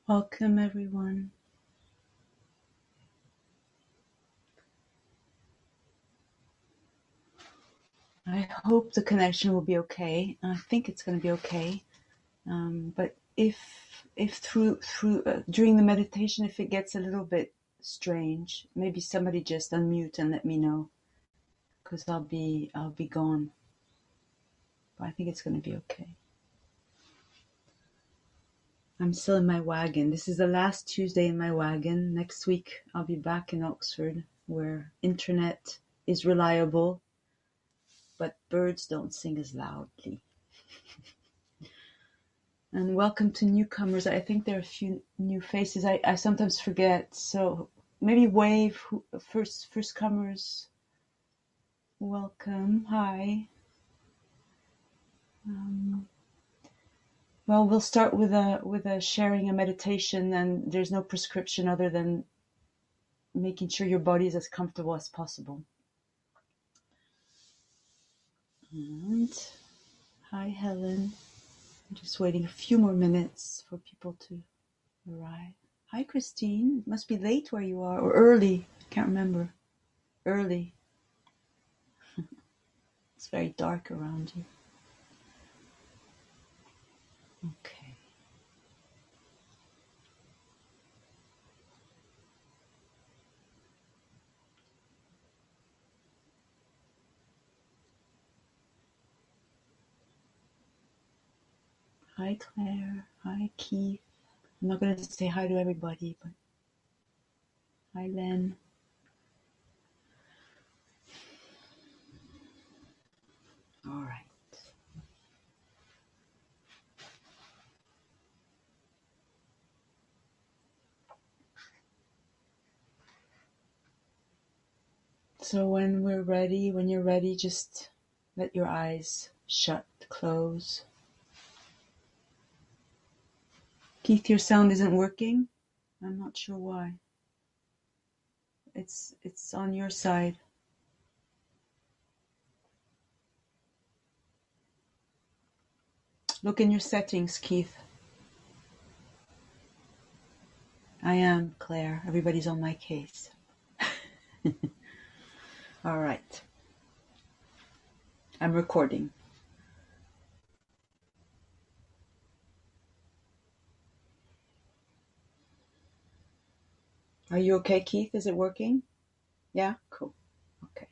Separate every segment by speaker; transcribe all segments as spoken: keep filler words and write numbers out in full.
Speaker 1: Welcome, everyone. I hope the connection will be okay. I think it's going to be okay. Um, but if if through through uh, during the meditation, if it gets a little bit strange, maybe somebody just unmute and let me know, because I'll be I'll be gone. But I think it's going to be okay. I'm still in my wagon. This is the last Tuesday in my wagon. Next week I'll be back in Oxford, where internet is reliable, but birds don't sing as loudly. And welcome to newcomers. I think there are a few new faces. I, I sometimes forget. So maybe wave who, first first comers. Welcome. Hi. Um, well, we'll start with a with a sharing a meditation, and there's no prescription other than making sure your body is as comfortable as possible. And hi, Helen. I'm just waiting a few more minutes for people to arrive. Hi, Christine. It must be late where you are, or early. I can't remember. Early. It's very dark around you. Okay. Hi, Claire. Hi, Keith. I'm not going to say hi to everybody, but hi, Len. All right. So when we're ready, when you're ready, just let your eyes shut, close. Keith, your sound isn't working. I'm not sure why. It's it's on your side. Look in your settings, Keith. I am, Claire. Everybody's on my case. All right. I'm recording. Are you okay, Keith? Is it working? Yeah? Cool. Okay.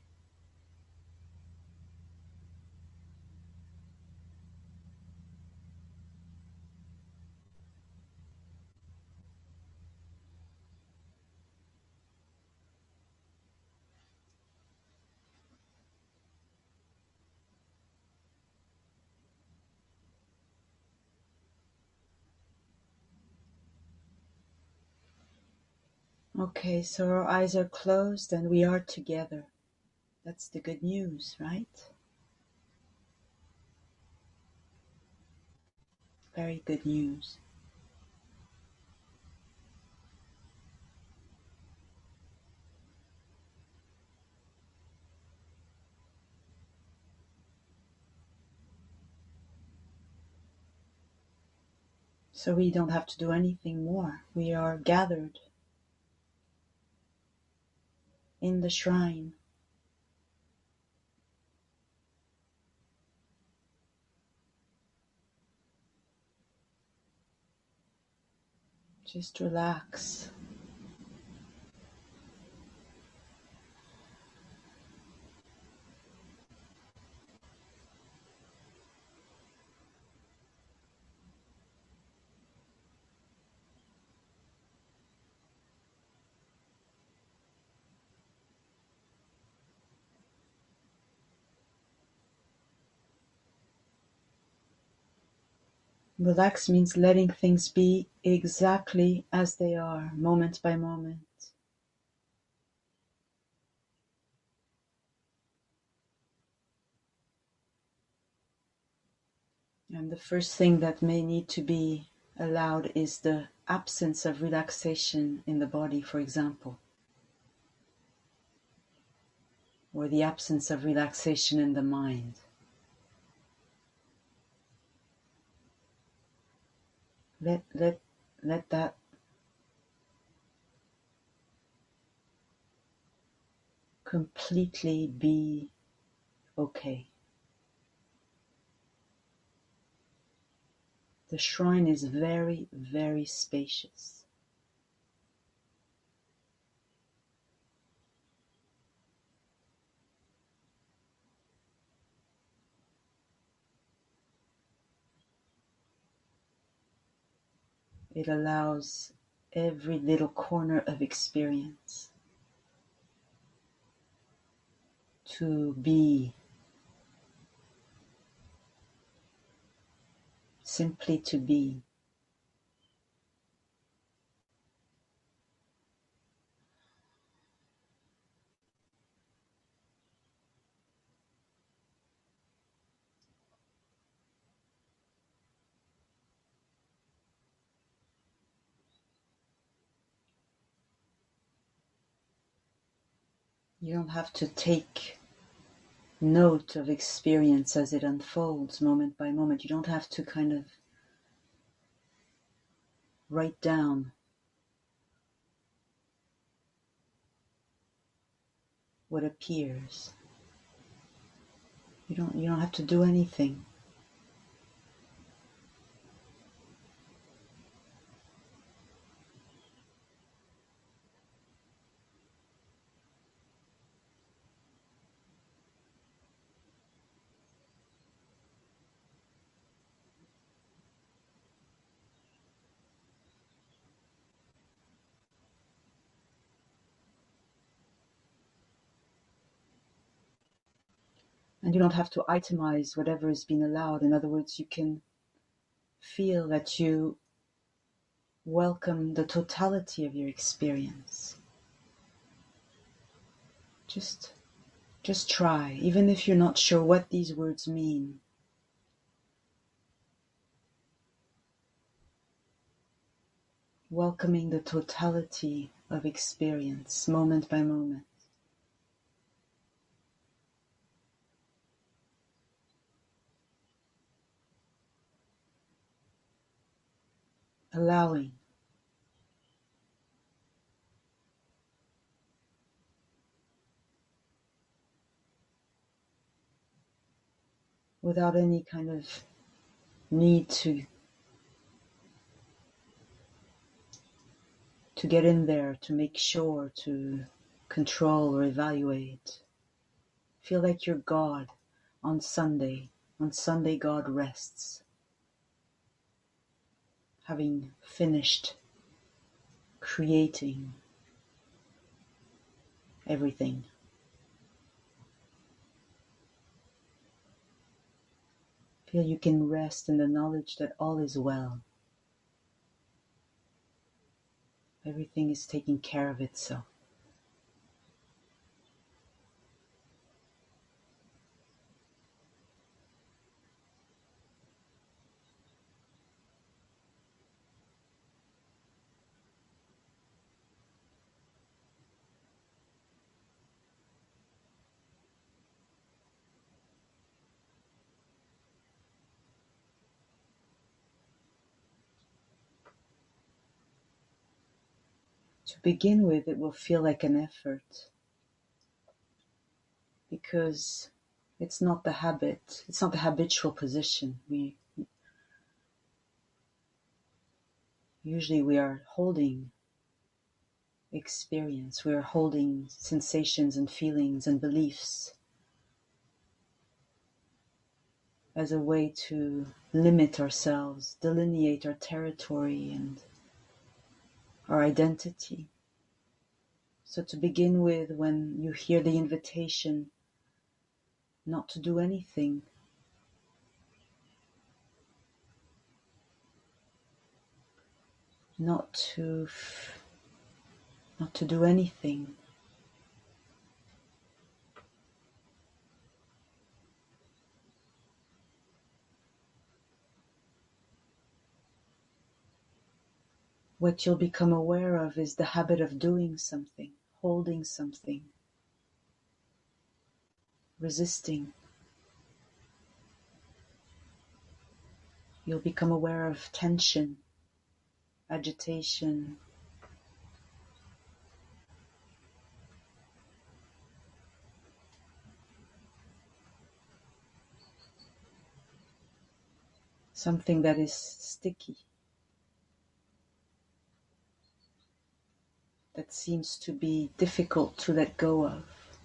Speaker 1: Okay, so our eyes are closed and we are together. That's the good news, right? Very good news. So we don't have to do anything more. We are gathered in the shrine. Just relax. Relax means letting things be exactly as they are, moment by moment. And the first thing that may need to be allowed is the absence of relaxation in the body, for example, or the absence of relaxation in the mind. Let, let, let that completely be okay. The shrine is very, very spacious. It allows every little corner of experience to be, simply to be. You don't have to take note of experience as it unfolds moment by moment. You don't have to kind of write down what appears. You don't, you don't have to do anything. And you don't have to itemize whatever is being allowed. In other words, you can feel that you welcome the totality of your experience. Just, just try, even if you're not sure what these words mean. Welcoming the totality of experience, moment by moment. Allowing. Without any kind of need to to get in there, to make sure, to control or evaluate. Feel like you're God on Sunday. On Sunday, God rests, having finished creating everything. Feel you can rest in the knowledge that all is well. Everything is taking care of itself. To begin with, it will feel like an effort because it's not the habit, it's not the habitual position. We usually we are holding experience, we are holding sensations and feelings and beliefs as a way to limit ourselves, delineate our territory and our identity. So to begin with, when you hear the invitation not to do anything, not to not to do anything, what you'll become aware of is the habit of doing something, holding something, resisting. You'll become aware of tension, agitation, something that is sticky, that seems to be difficult to let go of.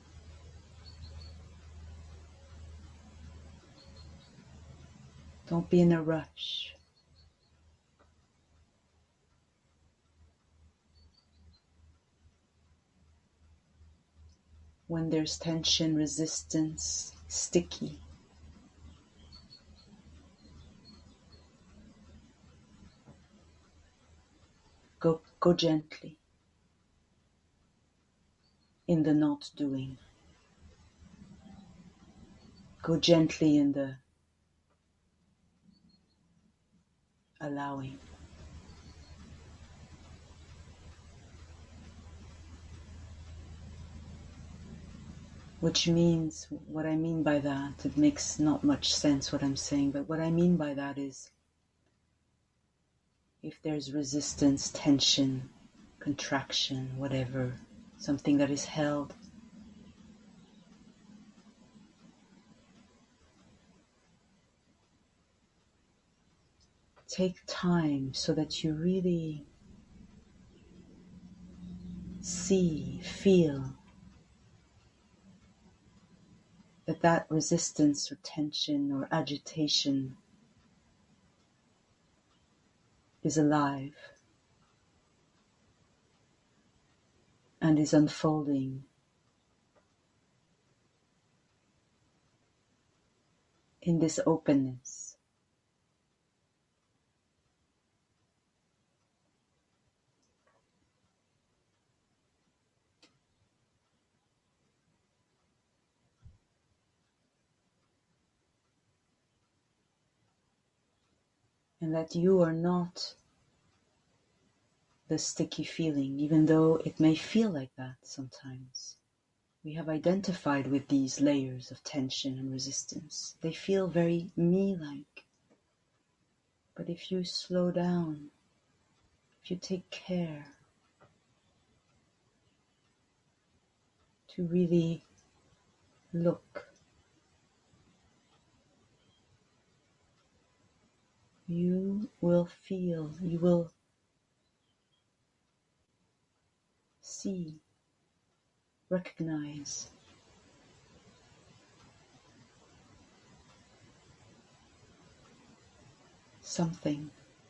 Speaker 1: Don't be in a rush. When there's tension, resistance, sticky, go, go gently in the not doing. Go gently in the allowing. Which means, what I mean by that, it makes not much sense what I'm saying, but what I mean by that is, if there's resistance, tension, contraction, whatever, something that is held, take time so that you really see, feel that that resistance or tension or agitation is alive and is unfolding in this openness. And that you are not the sticky feeling, even though it may feel like that sometimes. We have identified with these layers of tension and resistance. They feel very me-like. But if you slow down, if you take care to really look, you will feel, you will see, recognize something.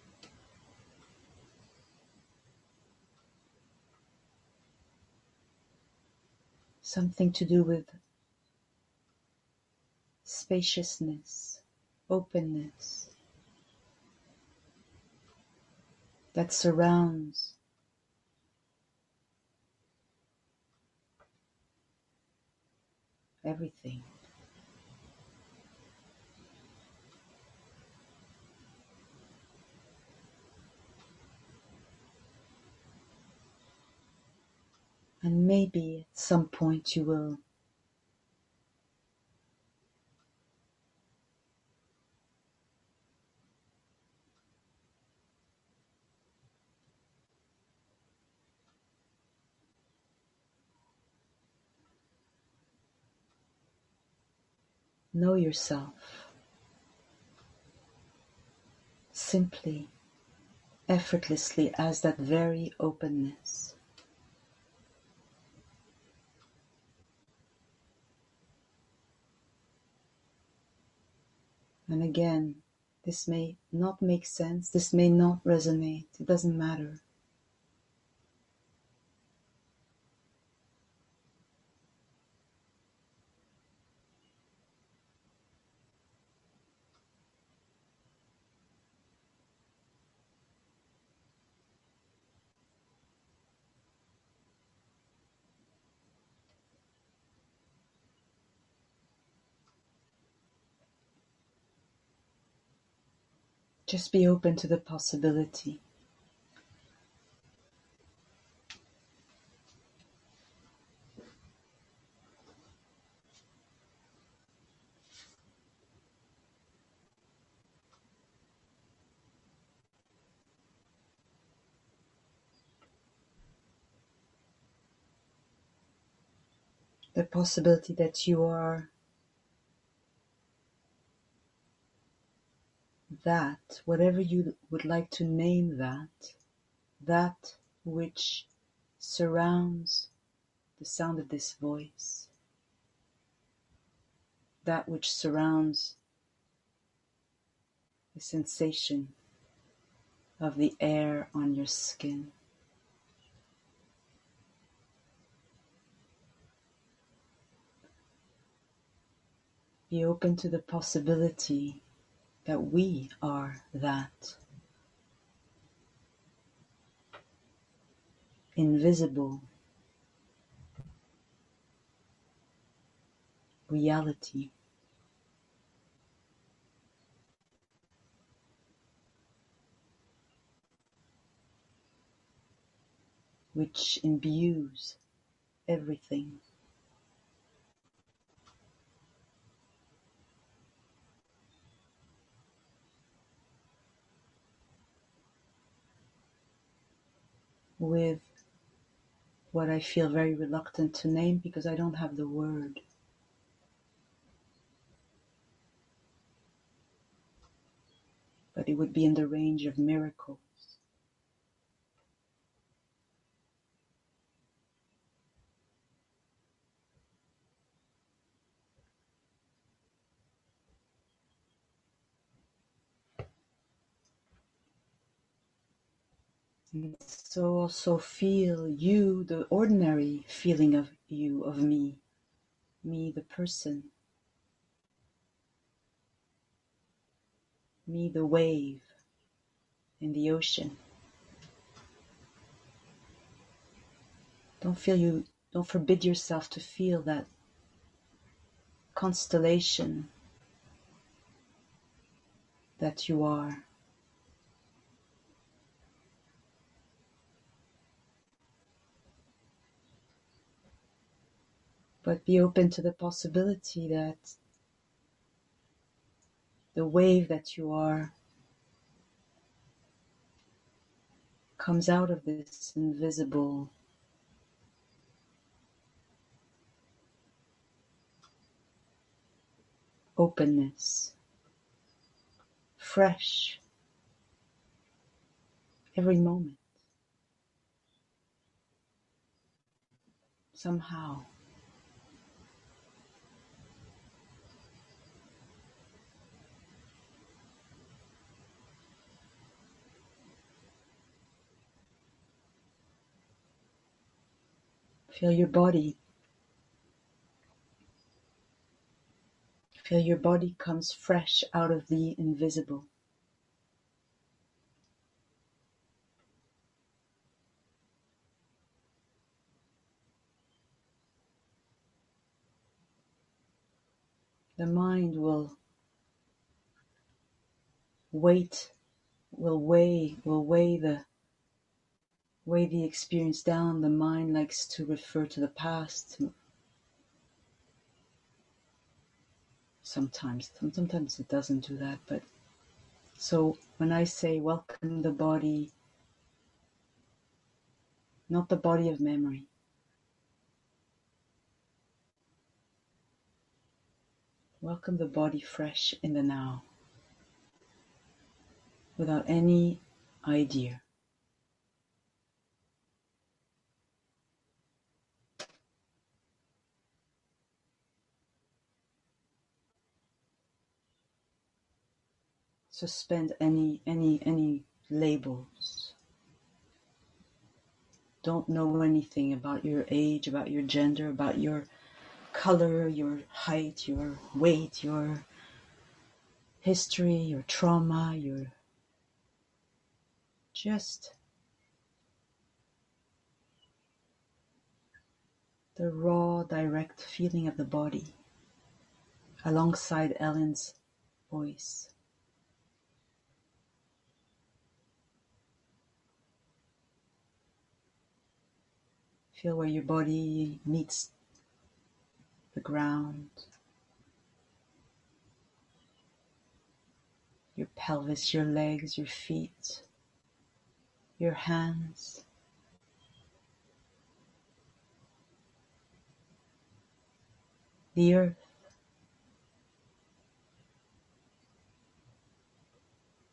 Speaker 1: Something to do with spaciousness, openness, that surrounds everything. And maybe at some point you will know yourself simply, effortlessly as that very openness. And again, this may not make sense, this may not resonate, it doesn't matter. Just be open to the possibility. The possibility that you are that, whatever you would like to name that, that which surrounds the sound of this voice, that which surrounds the sensation of the air on your skin. Be open to the possibility that we are that invisible reality, which imbues everything. With what I feel very reluctant to name because I don't have the word. But it would be in the range of miracles. And so also feel you, the ordinary feeling of you, of me, me the person, me the wave in the ocean. Don't feel you, don't forbid yourself to feel that constellation that you are. But be open to the possibility that the wave that you are comes out of this invisible openness, fresh every moment, somehow. Feel your body. Feel your body comes fresh out of the invisible. The mind will weight, will weigh, will weigh the weigh the experience down. The mind likes to refer to the past. Sometimes, sometimes it doesn't do that. But so when I say welcome the body, not the body of memory, welcome the body fresh in the now, without any idea. Suspend any any any labels. Don't know anything about your age, about your gender, about your color, your height, your weight, your history, your trauma, your just the raw, direct feeling of the body alongside Ellen's voice. Feel where your body meets the ground, your pelvis, your legs, your feet, your hands. The earth.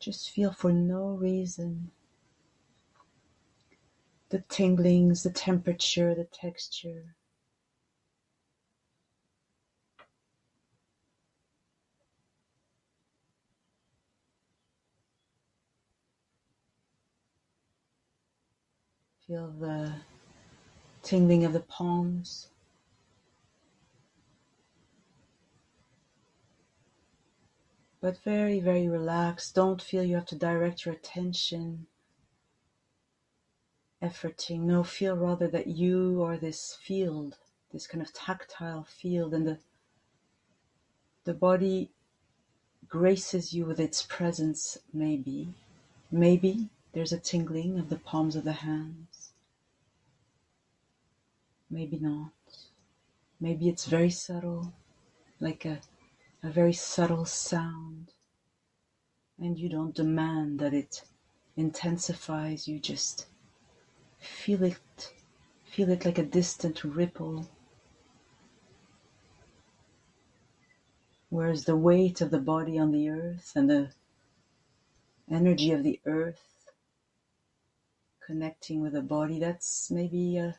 Speaker 1: Just feel for no reason the tinglings, the temperature, the texture. Feel the tingling of the palms. But very, very relaxed. Don't feel you have to direct your attention, efforting. No, feel rather that you are this field, this kind of tactile field, and the, the body graces you with its presence, maybe. Maybe there's a tingling of the palms of the hands. Maybe not. Maybe it's very subtle, like a, a very subtle sound. And you don't demand that it intensifies, you just feel it, feel it like a distant ripple. Whereas the weight of the body on the earth and the energy of the earth connecting with the body, that's maybe a,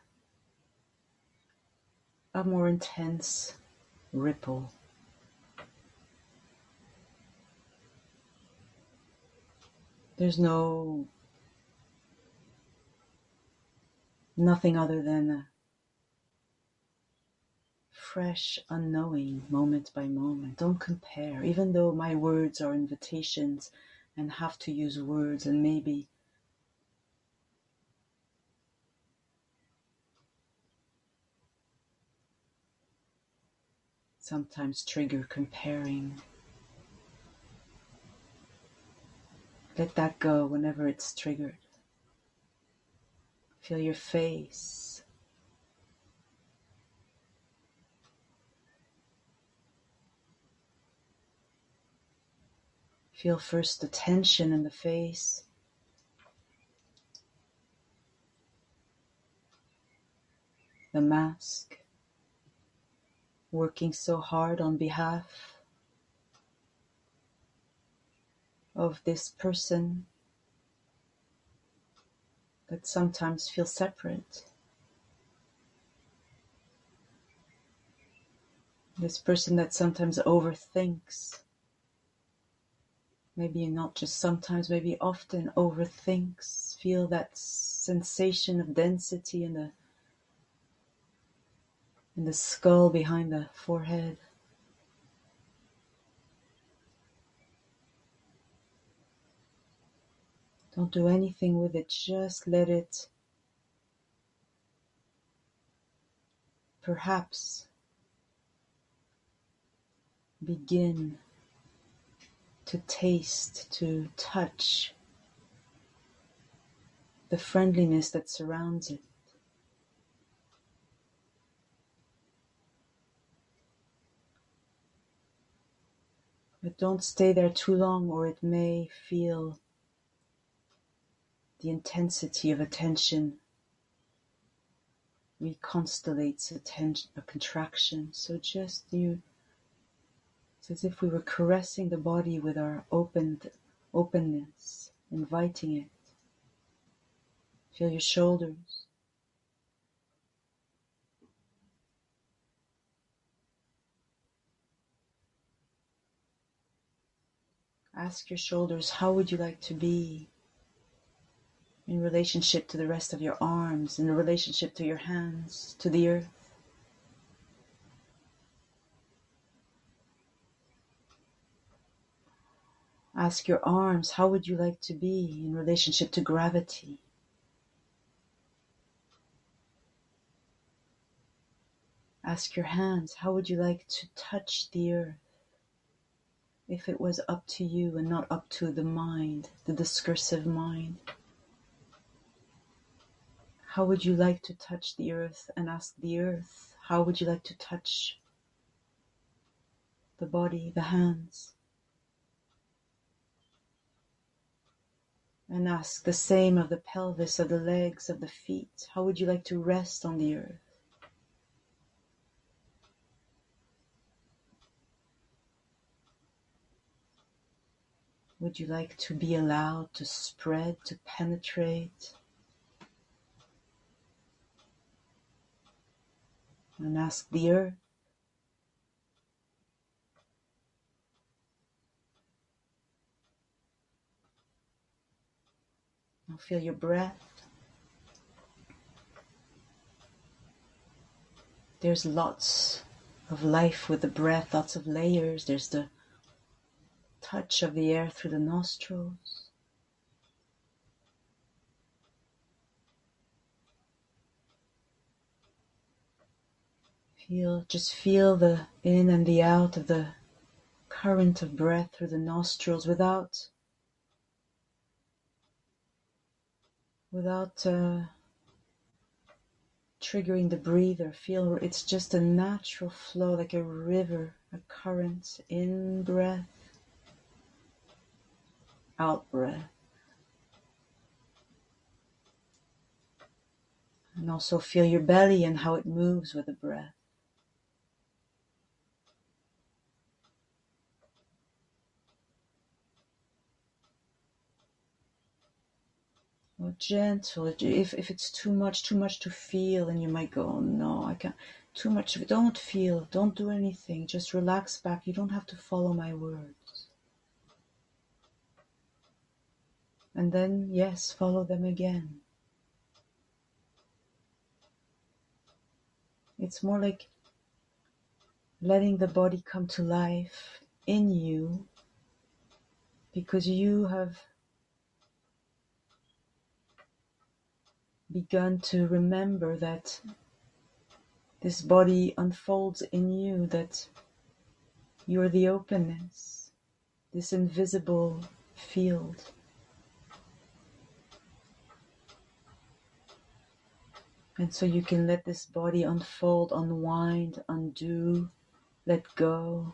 Speaker 1: a more intense ripple. There's no, nothing other than a fresh unknowing moment by moment. Don't compare, even though my words are invitations and have to use words and maybe sometimes trigger comparing. Let that go whenever it's triggered. Feel your face. Feel first the tension in the face. The mask. Working so hard on behalf of this person that sometimes feels separate. This person that sometimes overthinks. Maybe not just sometimes, maybe often overthinks. Feel that sensation of density in the in the skull behind the forehead. Don't do anything with it, just let it perhaps begin to taste, to touch the friendliness that surrounds it. But don't stay there too long, or it may feel the intensity of attention reconstellates attention, a contraction. So just you, it's as if we were caressing the body with our open, openness, inviting it. Feel your shoulders. Ask your shoulders, how would you like to be in relationship to the rest of your arms, in relationship to your hands, to the earth? Ask your arms, how would you like to be in relationship to gravity? Ask your hands, how would you like to touch the earth if it was up to you and not up to the mind, the discursive mind? How would you like to touch the earth? And ask the earth, how would you like to touch the body, the hands? And ask the same of the pelvis, of the legs, of the feet. How would you like to rest on the earth? would you like to be allowed to spread, to penetrate? And ask the earth. Now feel your breath. There's lots of life with the breath, lots of layers. There's the touch of the air through the nostrils. Feel, just feel the in and the out of the current of breath through the nostrils without, without uh, triggering the breather. Feel it's just a natural flow, like a river, a current. In breath, out breath. And also feel your belly and how it moves with the breath. Or gentle. If, if it's too much, too much to feel, and you might go, oh no, I can't. Too much. Don't feel. Don't do anything. Just relax back. You don't have to follow my words. And then, yes, follow them again. It's more like letting the body come to life in you, because you have begun to remember that this body unfolds in you, that you're the openness, this invisible field. And so you can let this body unfold, unwind, undo, let go.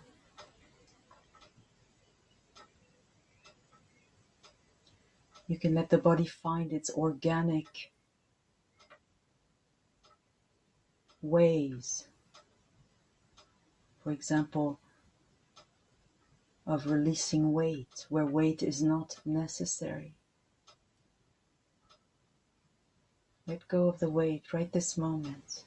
Speaker 1: You can let the body find its organic ways. For example, of releasing weight, where weight is not necessary. Let go of the weight right this moment.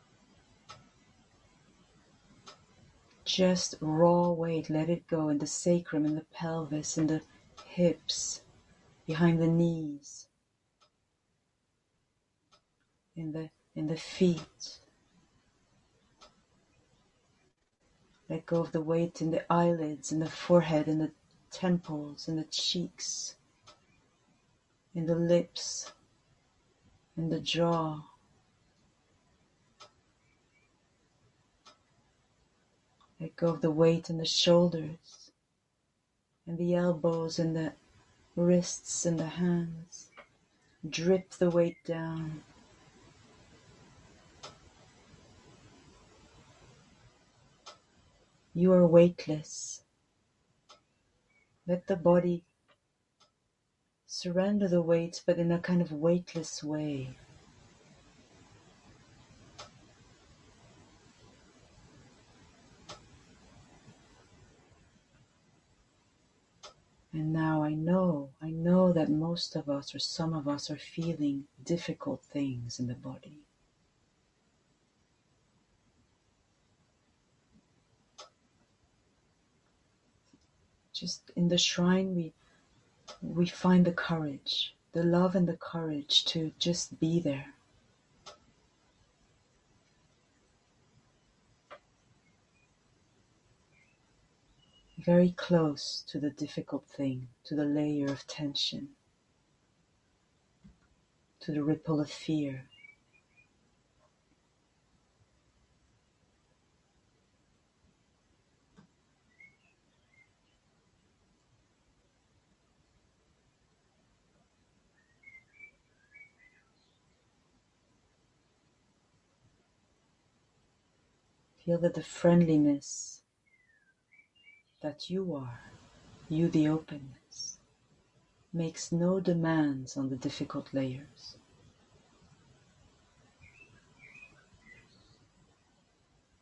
Speaker 1: Just raw weight, let it go in the sacrum, in the pelvis, in the hips, behind the knees, in the in the feet. Let go of the weight in the eyelids, in the forehead, in the temples, in the cheeks, in the lips, in the jaw. Let go of the weight in the shoulders, in the elbows, in the wrists, in the hands. Drip the weight down. You are weightless. Let the body surrender the weight, but in a kind of weightless way. And now I know, I know that most of us, or some of us, are feeling difficult things in the body. Just in the shrine, we we find the courage, the love and the courage to just be there. Very close to the difficult thing, to the layer of tension, to the ripple of fear. Feel that the friendliness that you are, you the openness, makes no demands on the difficult layers.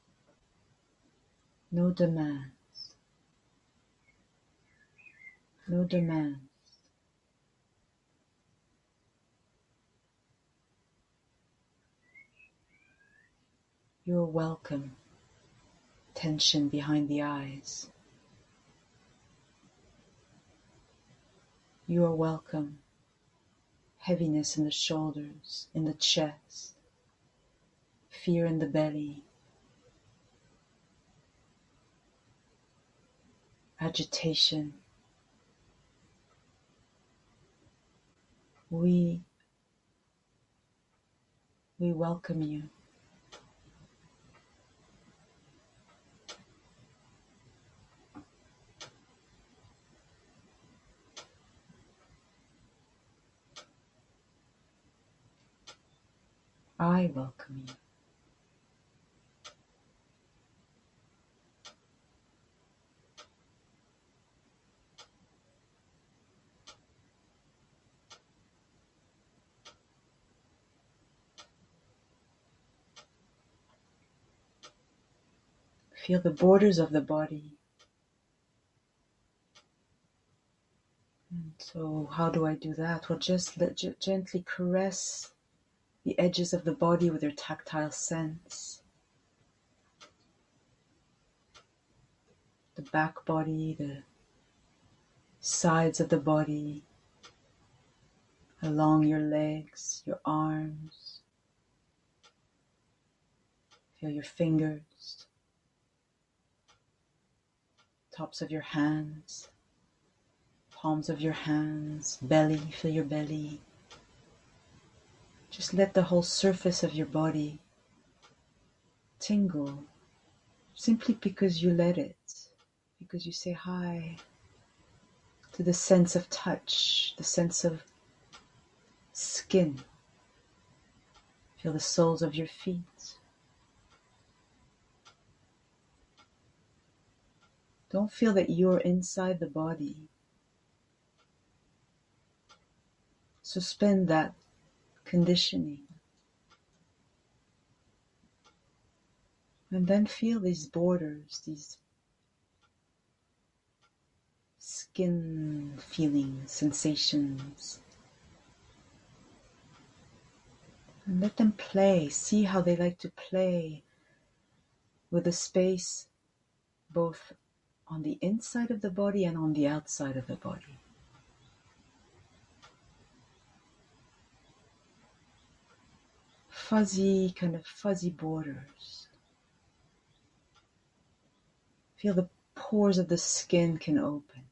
Speaker 1: No demands. no demand. You are welcome. Tension behind the eyes. You are welcome. Heaviness in the shoulders, in the chest, fear in the belly, agitation. We, we welcome you. I welcome you. Feel the borders of the body. And so how do I do that? Well, just let, g- gently caress the edges of the body with your tactile sense. The back body, the sides of the body, along your legs, your arms. Feel your fingers, tops of your hands, palms of your hands, belly, feel your belly. Just let the whole surface of your body tingle, simply because you let it, because you say hi to the sense of touch, the sense of skin. Feel the soles of your feet. Don't feel that you're inside the body. Suspend that conditioning. And then feel these borders, these skin feelings, sensations. And let them play. See how they like to play with the space both on the inside of the body and on the outside of the body. Fuzzy, kind of fuzzy borders. Feel the pores of the skin can open.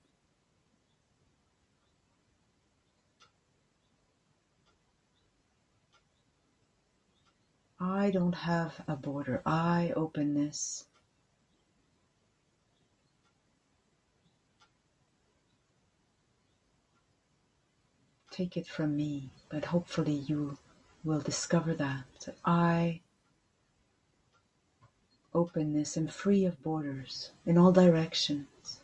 Speaker 1: I don't have a border. I openness. Take it from me, but hopefully you will discover that. that I, openness, am free of borders in all directions.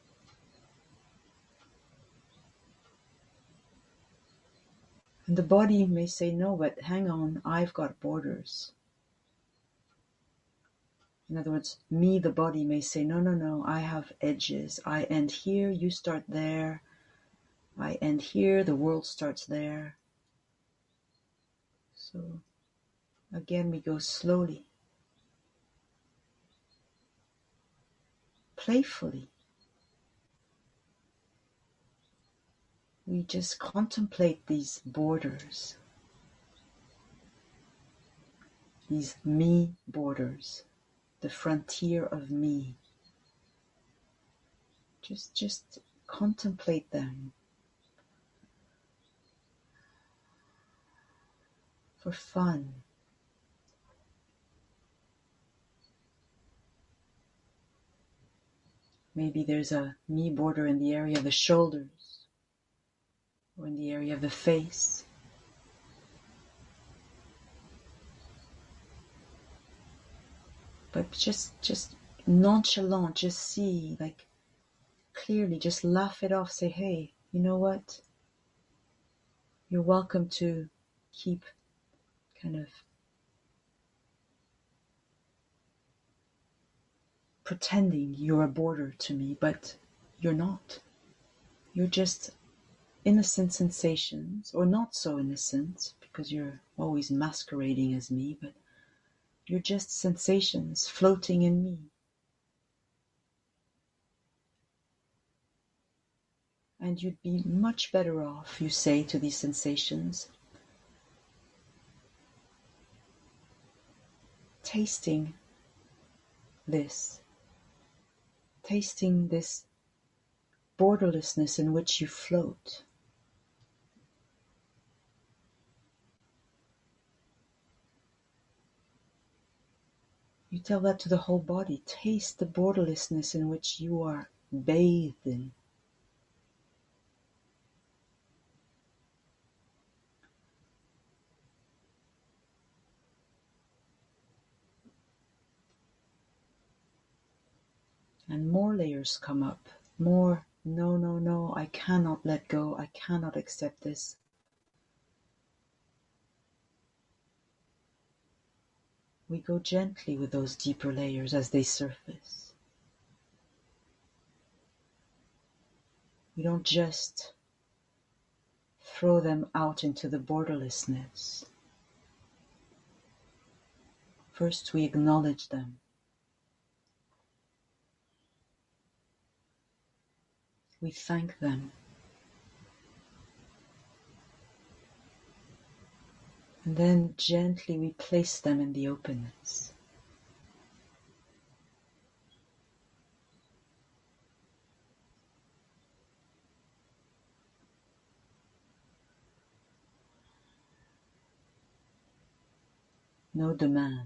Speaker 1: And the body may say, no, but hang on, I've got borders. In other words, me, the body, may say, no, no, no, I have edges. I end here, you start there. I end here, the world starts there. So again, we go slowly, playfully. We just contemplate these borders, these me borders, the frontier of me. Just, just contemplate them for fun. Maybe there's a me border in the area of the shoulders or in the area of the face. But just, just nonchalant, just see, like clearly, just laugh it off. Say, hey, you know what? You're welcome to keep kind of pretending you're a border to me, but you're not. You're just innocent sensations, or not so innocent, because you're always masquerading as me, but you're just sensations floating in me. And you'd be much better off, you say to these sensations, tasting this, tasting this borderlessness in which you float. You tell that to the whole body. Taste the borderlessness in which you are bathed in. And more layers come up. More, no, no, no, I cannot let go. I cannot accept this. We go gently with those deeper layers as they surface. We don't just throw them out into the borderlessness. First, we acknowledge them. We thank them. And then gently we place them in the openness. No demands.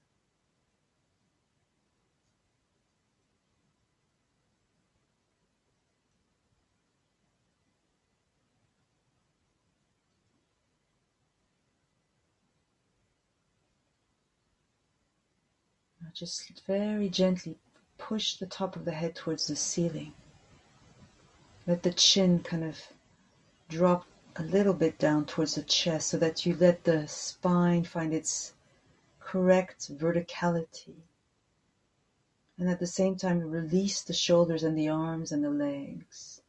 Speaker 1: Just very gently push the top of the head towards the ceiling. Let the chin kind of drop a little bit down towards the chest so that you let the spine find its correct verticality. And at the same time, release the shoulders and the arms and the legs.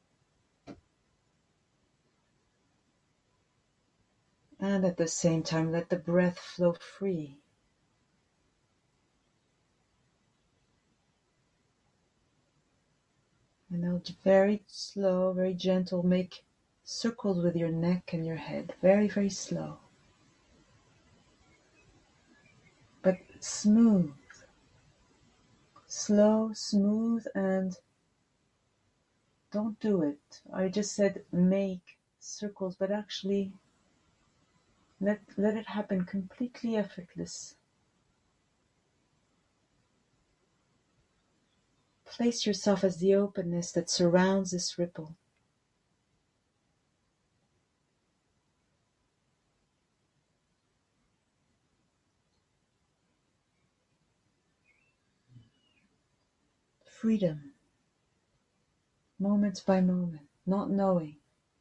Speaker 1: And at the same time, let the breath flow free. And now very slow, very gentle, make circles with your neck and your head. Very, very slow. But smooth. Slow, smooth, and don't do it. I just said make circles, but actually let, let it happen completely effortless. Place yourself as the openness that surrounds this ripple. Freedom. Moments by moment, not knowing.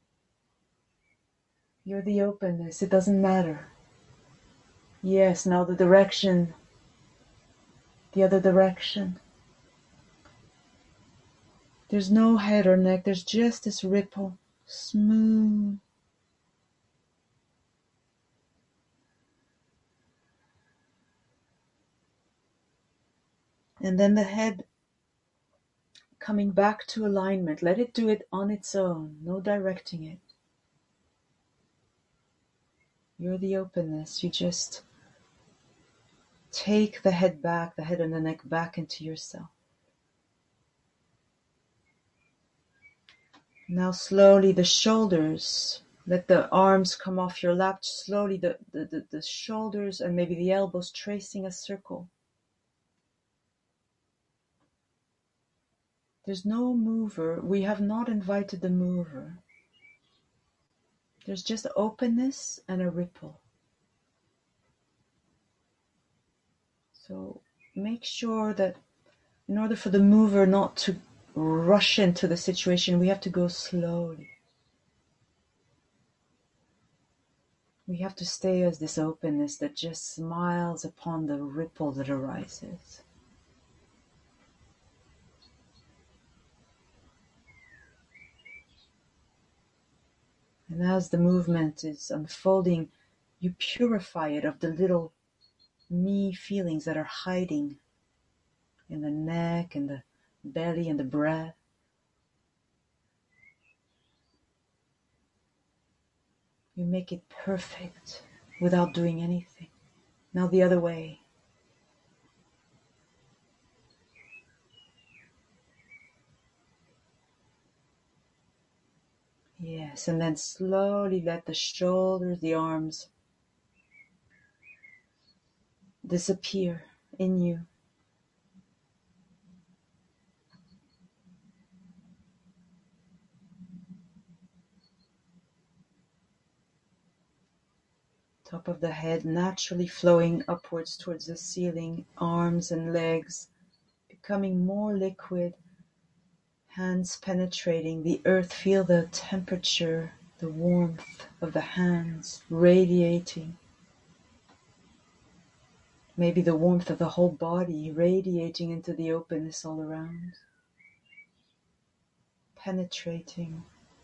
Speaker 1: You're the openness, it doesn't matter. Yes, now the direction, the other direction. There's no head or neck, there's just this ripple, smooth. And then the head coming back to alignment. Let it do it on its own, no directing it. You're the openness, you just take the head back, the head and the neck back into yourself. Now slowly the shoulders, let the arms come off your lap, slowly the, the, the, the shoulders and maybe the elbows tracing a circle. There's no mover, we have not invited the mover. There's just openness and a ripple. So make sure that in order for the mover not to rush into the situation, we have to go slowly. We have to stay as this openness that just smiles upon the ripple that arises. And as the movement is unfolding, you purify it of the little me feelings that are hiding in the neck and the belly and the breath. You make it perfect without doing anything. Now the other way. Yes, and then slowly let the shoulders, the arms disappear in you. Top of the head naturally flowing upwards towards the ceiling, arms and legs becoming more liquid, hands penetrating the earth. Feel the temperature, the warmth of the hands radiating. Maybe the warmth of the whole body radiating into the openness all around, penetrating,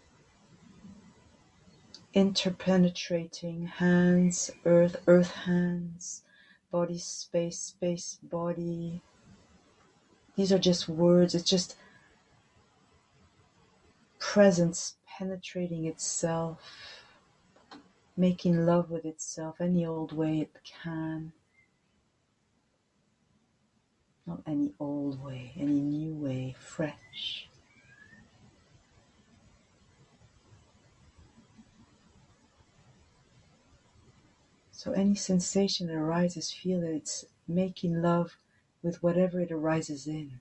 Speaker 1: interpenetrating, hands, earth, earth hands, body, space, space, body. These are just words. It's just presence penetrating itself, making love with itself any old way it can. Not any old way, any new way, fresh. So any sensation that arises, feel that it's making love with whatever it arises in.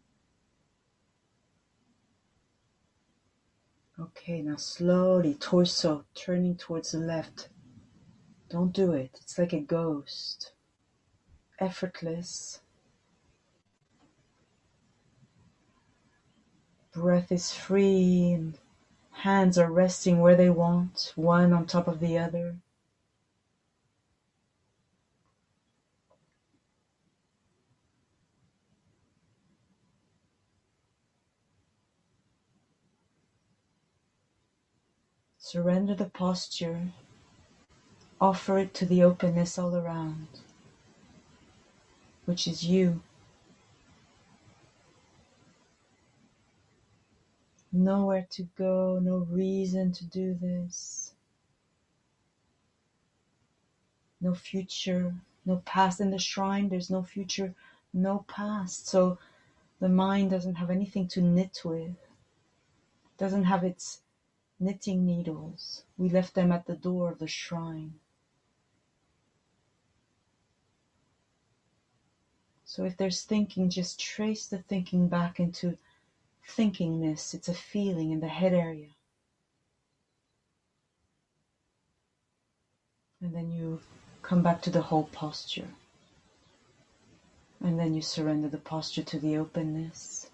Speaker 1: Okay, now slowly, torso turning towards the left. Don't do it. It's like a ghost. Effortless. Breath is free and hands are resting where they want, one on top of the other. Surrender the posture. Offer it to the openness all around, which is you. Nowhere to go, no reason to do this. No future, no past. In the shrine, there's no future, no past. So the mind doesn't have anything to knit with, doesn't have its knitting needles. We left them at the door of the shrine. So if there's thinking, just trace the thinking back into thinkingness. It's a feeling in the head area. And then you come back to the whole posture. And then you surrender the posture to the openness,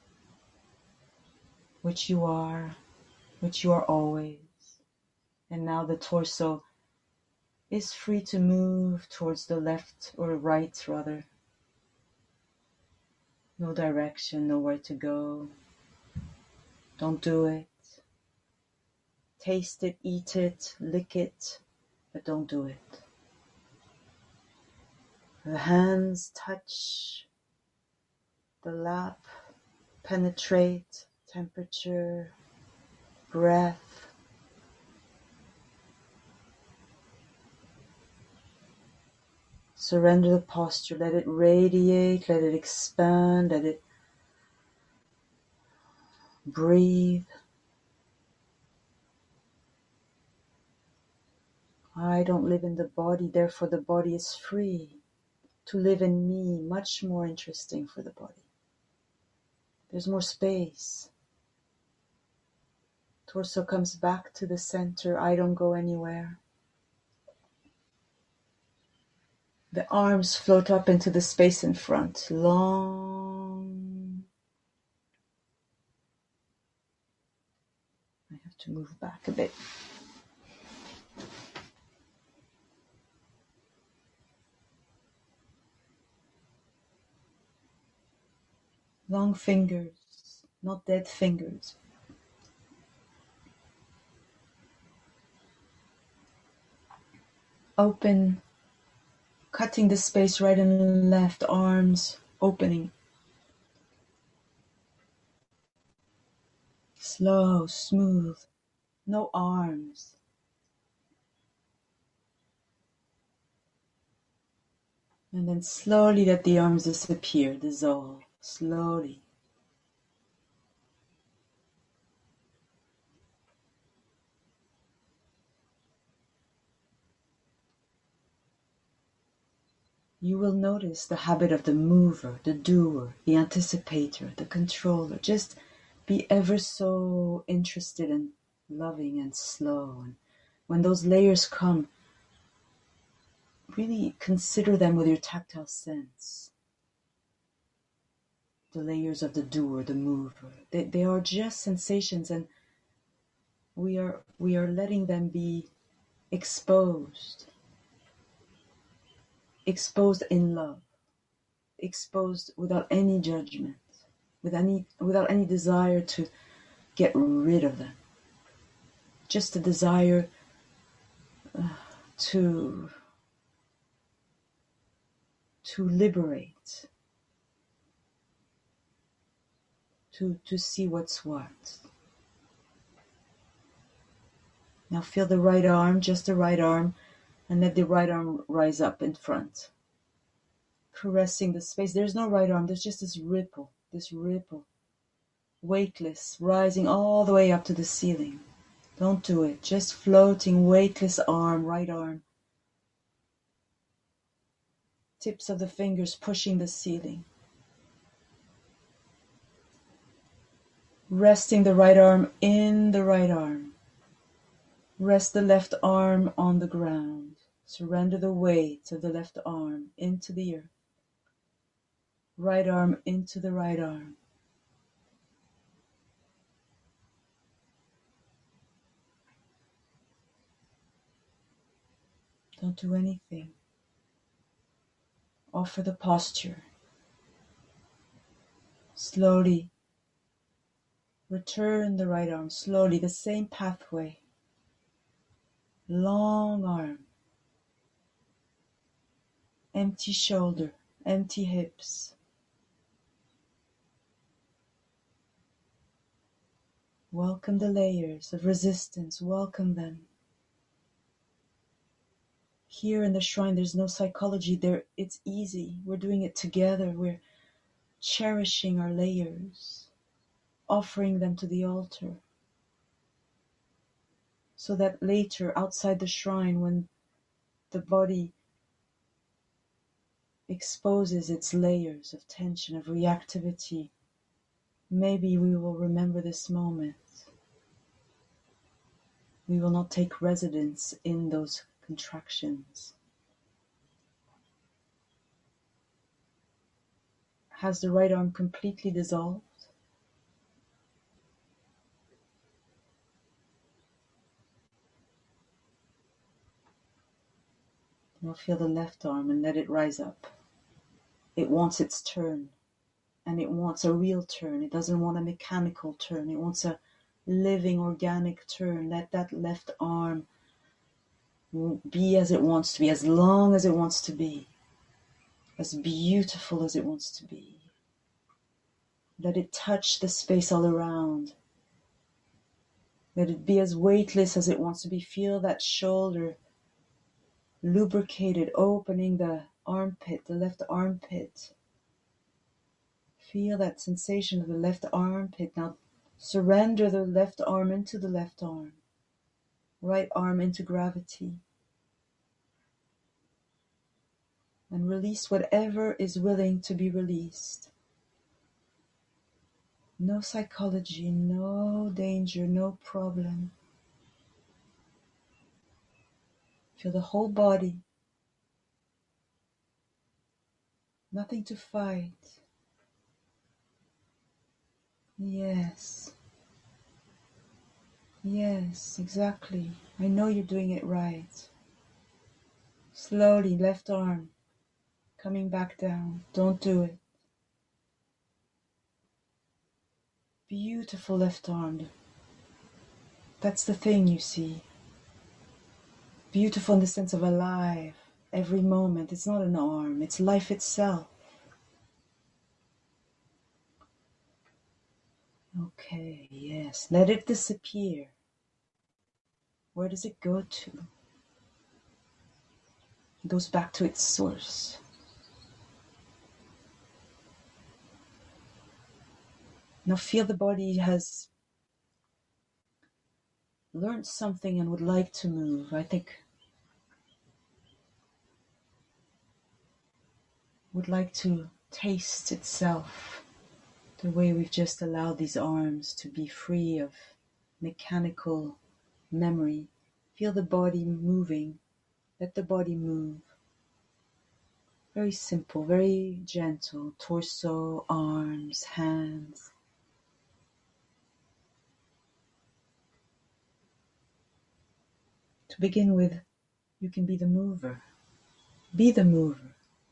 Speaker 1: which you are, which you are always. And now the torso is free to move towards the left or right, rather. No direction, nowhere to go. Don't do it. Taste it, eat it, lick it, but don't do it. The hands touch the lap, penetrate, temperature, breath. Surrender the posture, let it radiate, let it expand, let it breathe. I don't live in the body, therefore the body is free to live in me, much more interesting for the body. There's more space. Torso comes back to the center. I don't go anywhere. The arms float up into the space in front. Long. I have to move back a bit. Long fingers, not dead fingers. Open, cutting the space right and left, arms opening. Slow, smooth, no arms. And then slowly let the arms disappear, dissolve, slowly. You will notice the habit of the mover, the doer, the anticipator, the controller. Just be ever so interested and loving and slow. And when those layers come, really consider them with your tactile sense. The layers of the doer, the mover. They, they are just sensations, and we are we are letting them be exposed. Exposed in love. Exposed without any judgment, with any without any desire to get rid of them. Just a desire uh, to to liberate, to to see what's what. Now feel the right arm, just the right arm, and let the right arm rise up in front, caressing the space. There's no right arm, there's just this ripple, this ripple, weightless, rising all the way up to the ceiling. Don't do it, just floating, weightless arm, right arm. Tips of the fingers pushing the ceiling. Resting the right arm in the right arm. Rest the left arm on the ground. Surrender the weight of the left arm into the earth. Right arm into the right arm. Don't do anything. Offer the posture. Slowly return the right arm. Slowly, the same pathway. Long arm. Empty shoulder. Empty hips. Welcome the layers of resistance. Welcome them. Here in the shrine, there's no psychology. There, it's easy. We're doing it together. We're cherishing our layers, offering them to the altar, so that later, outside the shrine, when the body exposes its layers of tension, of reactivity, maybe we will remember this moment. We will not take residence in those contractions. Has the right arm completely dissolved? Now feel the left arm and let it rise up. It wants its turn, and it wants a real turn. It doesn't want a mechanical turn. It wants a living, organic turn. Let that left arm be as it wants to be, as long as it wants to be, as beautiful as it wants to be. Let it touch the space all around. Let it be as weightless as it wants to be. Feel that shoulder lubricated, opening the armpit, the left armpit. Feel that sensation of the left armpit. Now surrender the left arm into the left arm. Right arm into gravity. And release whatever is willing to be released. No psychology, no danger, no problem. Feel the whole body. Nothing to fight. Yes. Yes, exactly. I know you're doing it right. Slowly, left arm coming back down. Don't do it. Beautiful left arm. That's the thing, you see. Beautiful in the sense of alive. Every moment, it's not an arm, it's life itself. Okay, yes, let it disappear. Where does it go to? It goes back to its source. Now feel the body has learned something and would like to move. I think would like to taste itself the way we've just allowed these arms to be free of mechanical memory. Feel the body moving. Let the body move. Very simple, very gentle. Torso, arms, hands. To begin with, you can be the mover. Be the mover.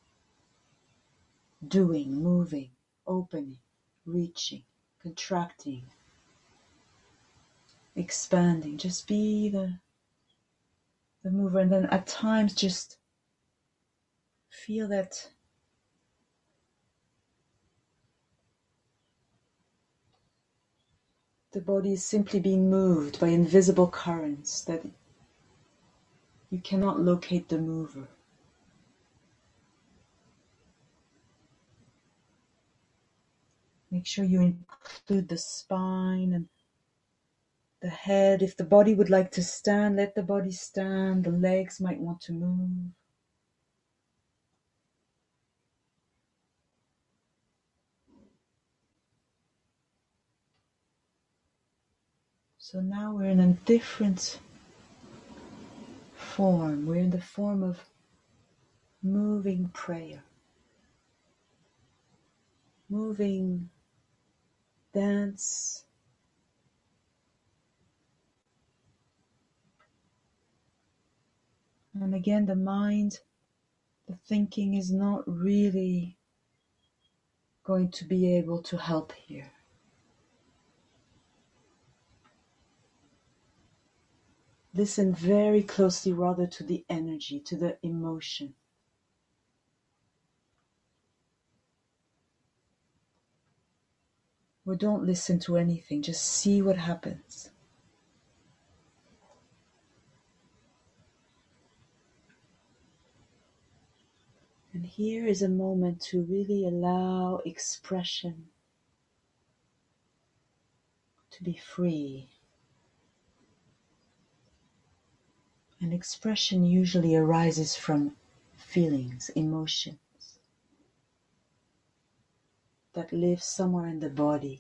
Speaker 1: Doing, moving, opening, reaching, contracting, expanding. Just be the, the mover. And then at times just feel that the body is simply being moved by invisible currents, that you cannot locate the mover. Make sure you include the spine and the head. If the body would like to stand, let the body stand. The legs might want to move. So now we're in a different form. We're in the form of moving prayer. Moving dance. And again, the mind, the thinking is not really going to be able to help here. Listen very closely rather to the energy, to the emotion. Or don't listen to anything, just see what happens. And here is a moment to really allow expression to be free. And expression usually arises from feelings, emotions that live somewhere in the body.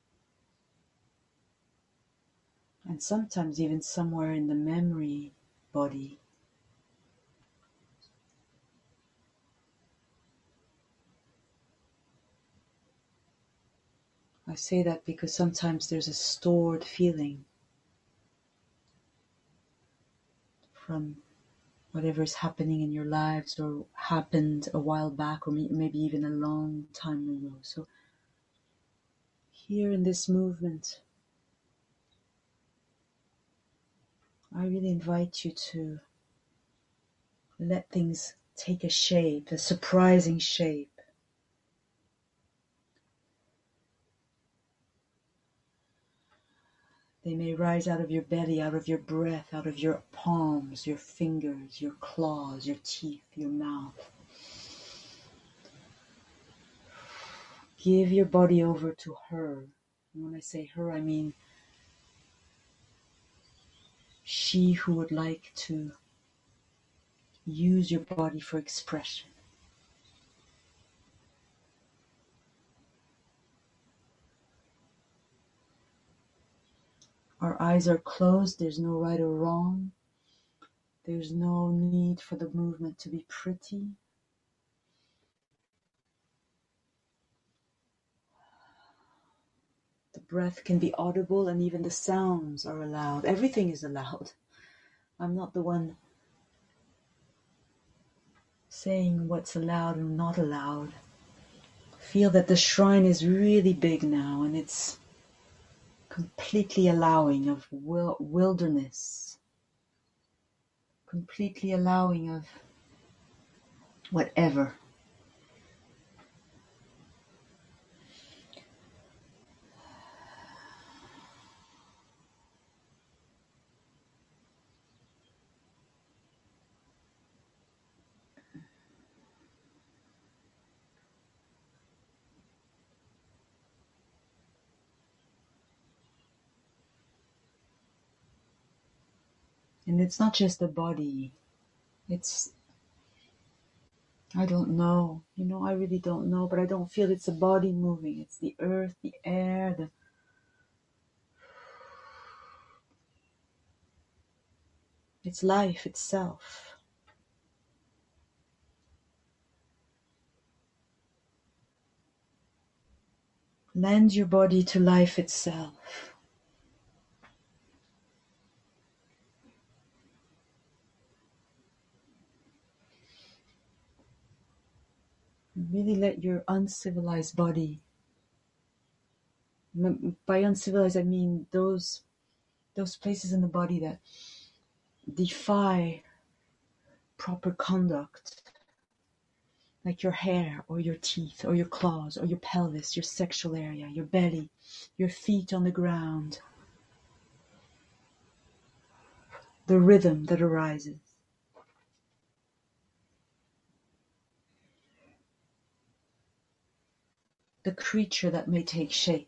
Speaker 1: And sometimes even somewhere in the memory body. I say that because sometimes there's a stored feeling from whatever's happening in your lives or happened a while back or maybe even a long time ago. So here in this movement, I really invite you to let things take a shape, a surprising shape. They may rise out of your belly, out of your breath, out of your palms, your fingers, your claws, your teeth, your mouth. Give your body over to her. And when I say her, I mean she who would like to use your body for expression. Our eyes are closed. There's no right or wrong. There's no need for the movement to be pretty. The breath can be audible and even the sounds are allowed. Everything is allowed. I'm not the one saying what's allowed and not allowed. Feel that the shrine is really big now and it's completely allowing of wil- wilderness, completely allowing of whatever. And it's not just the body. It's, I don't know. You know, I really don't know, but I don't feel it's the body moving. It's the earth, the air, the it's life itself. Lend your body to life itself. Really let your uncivilized body, by uncivilized I mean those those places in the body that defy proper conduct, like your hair or your teeth or your claws or your pelvis, your sexual area, your belly, your feet on the ground, the rhythm that arises. The creature that may take shape.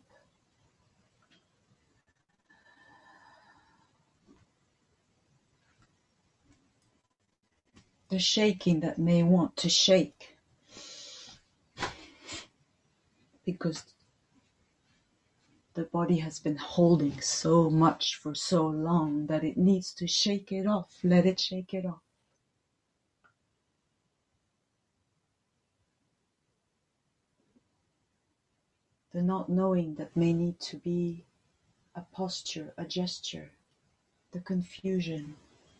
Speaker 1: The shaking that may want to shake. Because the body has been holding so much for so long that it needs to shake it off. Let it shake it off. The not knowing that may need to be a posture, a gesture, the confusion.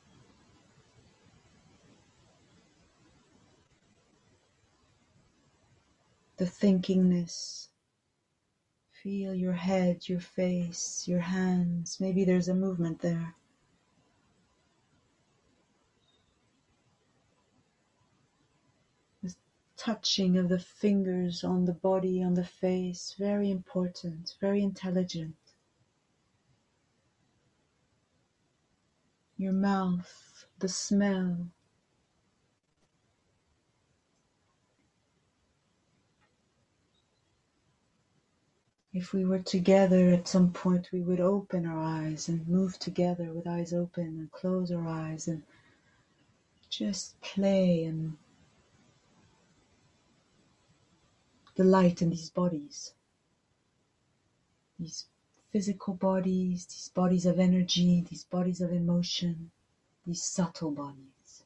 Speaker 1: The thinkingness. Feel your head, your face, your hands. Maybe there's a movement there. The touching of the fingers on the body, on the face. Very important, very intelligent. Your mouth, the smell. If we were together at some point, we would open our eyes and move together with eyes open and close our eyes and just play and delight in these bodies. These physical bodies, these bodies of energy, these bodies of emotion, these subtle bodies.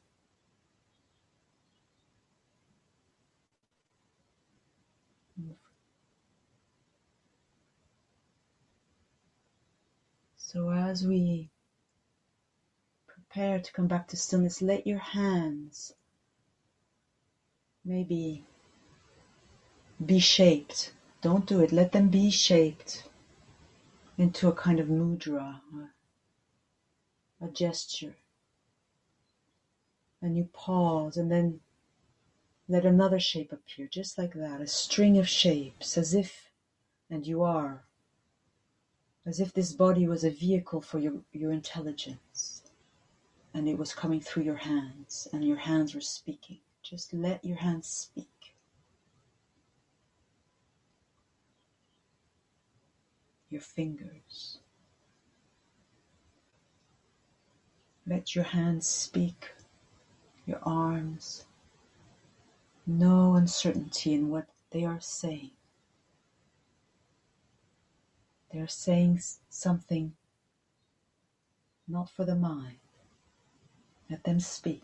Speaker 1: So as we prepare to come back to stillness, let your hands maybe be shaped. Don't do it. Let them be shaped into a kind of mudra, a gesture. And you pause and then let another shape appear, just like that, a string of shapes, as if, and you are, as if this body was a vehicle for your, your intelligence, and it was coming through your hands, and your hands were speaking. Just let your hands speak. Your fingers. Let your hands speak. Your arms. No uncertainty in what they are saying. They are saying something not for the mind. Let them speak.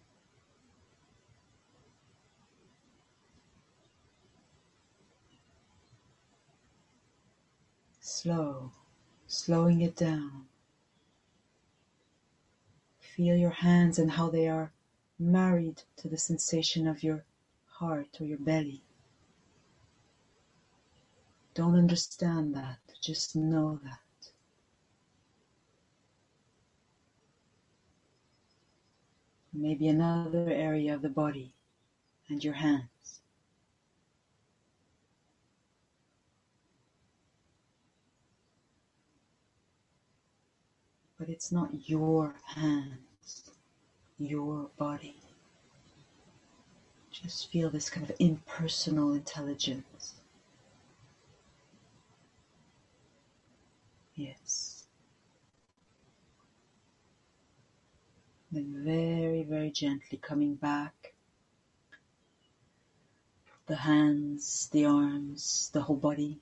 Speaker 1: Slow, slowing it down. Feel your hands and how they are married to the sensation of your heart or your belly. Don't understand that, just know that. maybe another area of the body, and your hands. But it's not your hands, your body. Just feel this kind of impersonal intelligence. Yes. Then very, very gently coming back. The hands, the arms, the whole body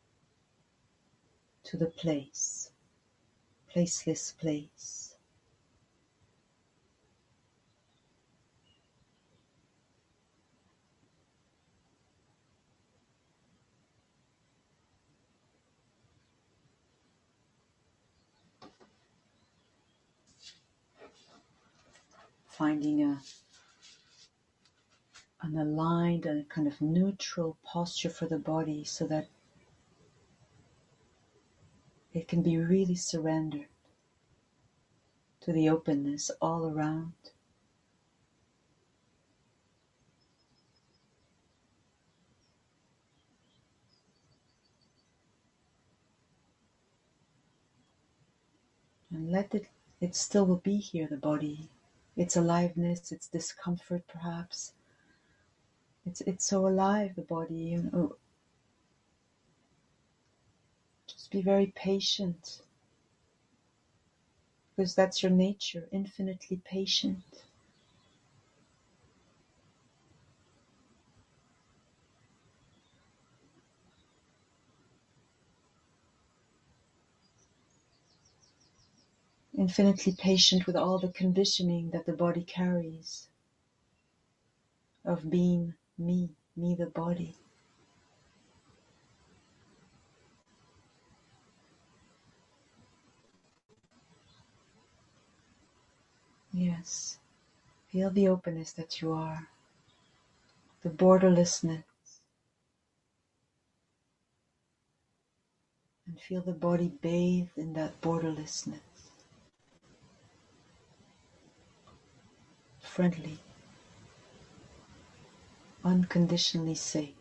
Speaker 1: to the place, placeless place. Finding a an aligned and kind of neutral posture for the body so that it can be really surrendered to the openness all around. And let it, it still will be here, the body. Its aliveness, its discomfort perhaps. It's it's so alive, the body. You know. Just be very patient. Because that's your nature, infinitely patient. Infinitely patient with all the conditioning that the body carries of being me, me the body. Yes, feel the openness that you are, the borderlessness, and feel the body bathed in that borderlessness. Friendly, unconditionally safe,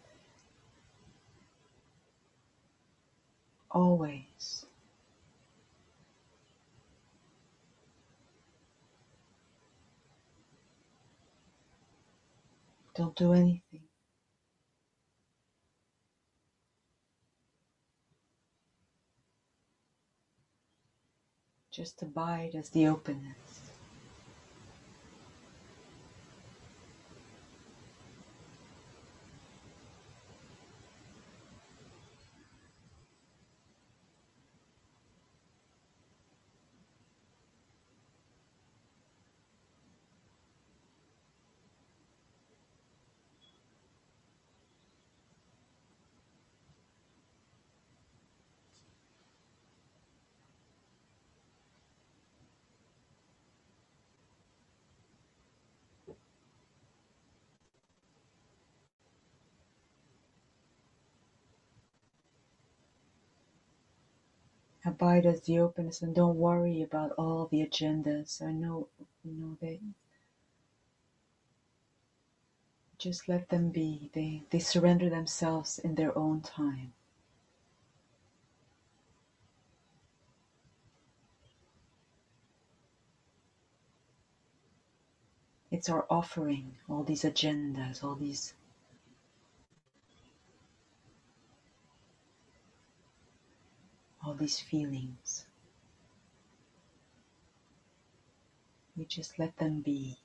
Speaker 1: always. Don't do anything. Just abide as the openness. Abide as the openness and don't worry about all the agendas. I know, you know, they just let them be. They, they surrender themselves in their own time. It's our offering, all these agendas, all these all these feelings. We just let them be.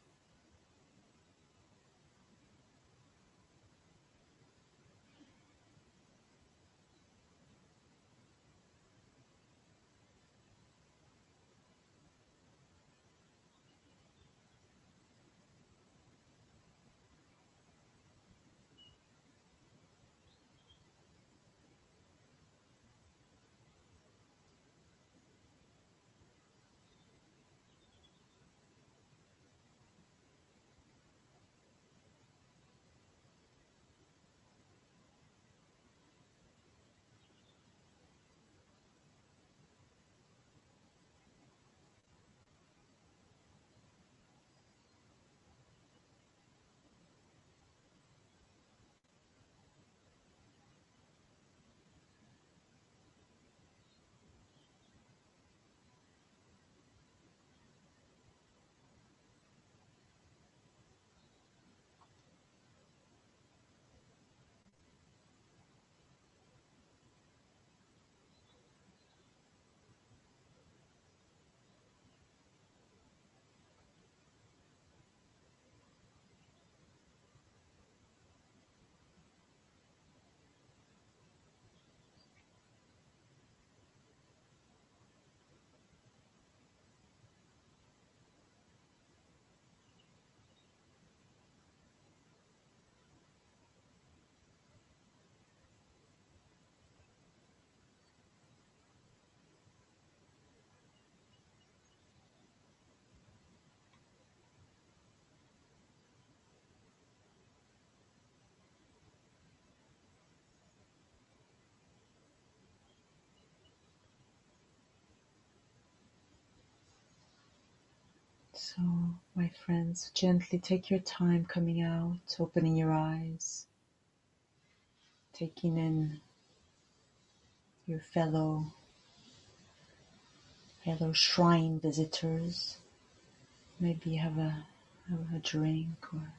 Speaker 1: So, my friends, gently take your time coming out, opening your eyes, taking in your fellow fellow shrine visitors. Maybe have a have a drink or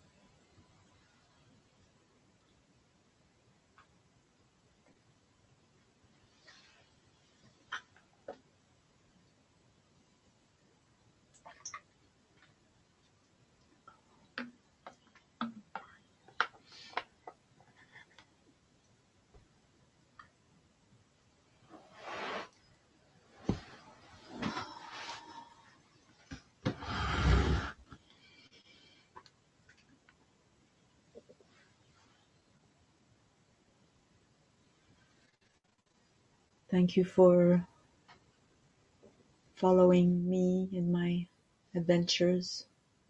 Speaker 1: thank you for following me in my adventures.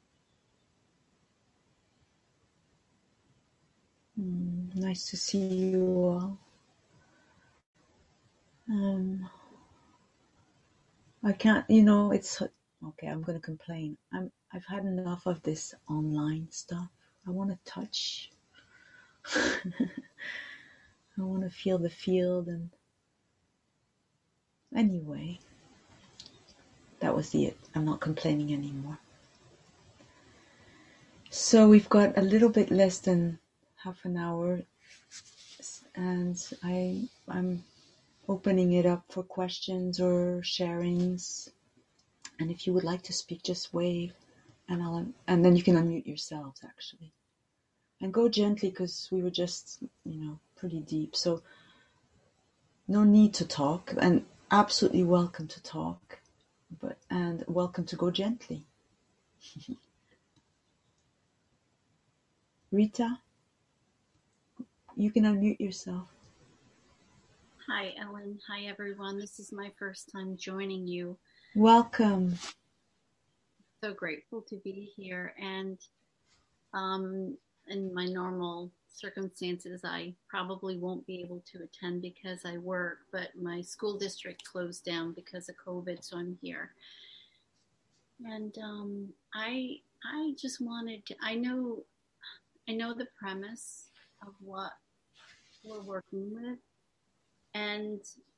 Speaker 1: Mm, nice to see you all. Um, I can't, you know, it's okay. I'm going to complain. I'm. I've had enough of this online stuff. I want to touch. I want to feel the field, and anyway, that was the it. I'm not complaining anymore. So we've got a little bit less than half an hour, and I I'm opening it up for questions or sharings. And if you would like to speak, just wave, and I'll and then you can unmute yourselves actually, and go gently because we were just you know pretty deep. So no need to talk, and absolutely welcome to talk, but and welcome to go gently. Rita, you can unmute yourself.
Speaker 2: Hi, Ellen. Hi, everyone. This is my first time joining you.
Speaker 1: Welcome.
Speaker 2: So grateful to be here. And um, in my normal circumstances, I probably won't be able to attend because I work, but my school district closed down because of COVID, so I'm here. And um, I I just wanted to, I know, I know the premise of what we're working with. And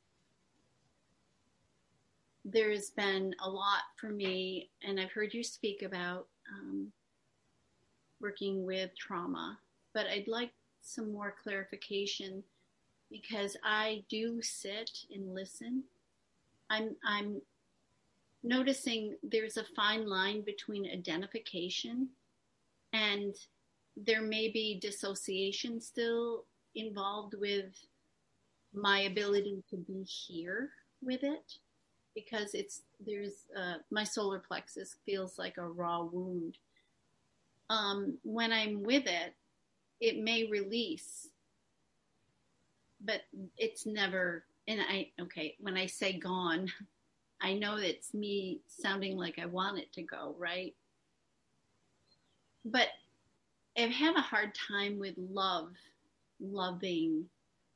Speaker 2: there's been a lot for me, and I've heard you speak about um, working with trauma, but I'd like some more clarification because I do sit and listen. I'm I'm noticing there's a fine line between identification and there may be dissociation still involved with my ability to be here with it. Because it's there's uh, my solar plexus feels like a raw wound. Um, when I'm with it, it may release, but it's never. And I okay when I say gone, I know it's me sounding like I want it to go, right? But I have a hard time with love, loving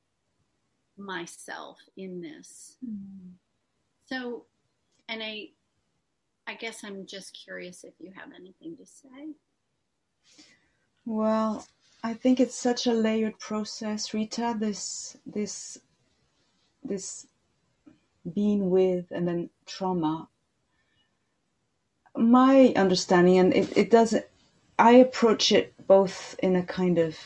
Speaker 2: myself in this. Mm. So, and I I guess I'm just curious if you have anything to say.
Speaker 1: Well, I think it's such a layered process, Rita, this this this being with and then trauma. My understanding, and it, it doesn't, I approach it both in a kind of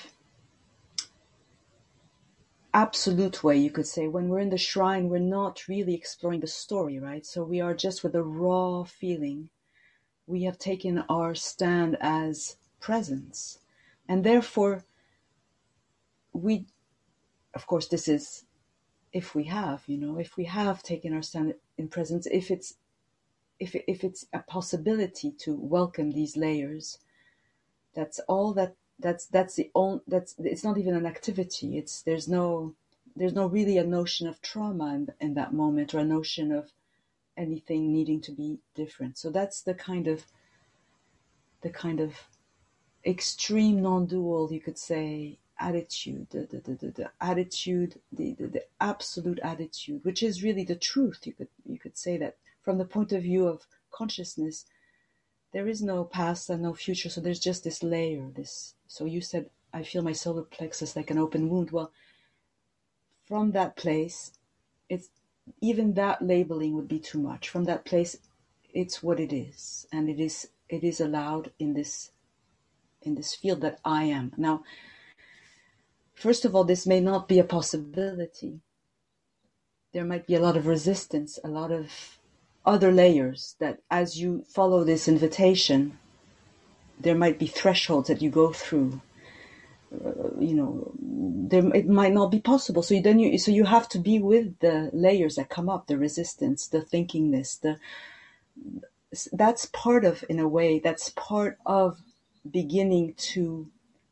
Speaker 1: absolute way, you could say. When we're in the shrine, we're not really exploring the story, right? So we are just with a raw feeling. We have taken our stand as presence. And therefore, we, of course, this is if we have, you know, if we have taken our stand in presence, if it's if if it's a possibility to welcome these layers, that's all that that's that's the only that's it's not even an activity. It's there's no there's no really a notion of trauma in, in that moment or a notion of anything needing to be different. So that's the kind of the kind of extreme non-dual, you could say, attitude, the, the, the, the attitude, the, the, the absolute attitude, which is really the truth. You could you could say that from the point of view of consciousness, there is no past and no future. So there's just this layer, this, so you said, I feel my solar plexus like an open wound. Well, from that place, it's, even that labeling would be too much. From that place, it's what it is. And it is, it is allowed in this, in this field that I am. Now, first of all, this may not be a possibility. There might be a lot of resistance, a lot of other layers that as you follow this invitation, there might be thresholds that you go through. Uh, you know, there, it might not be possible. So you, then you, so you have to be with the layers that come up, the resistance, the thinkingness, the, that's part of, in a way, that's part of beginning to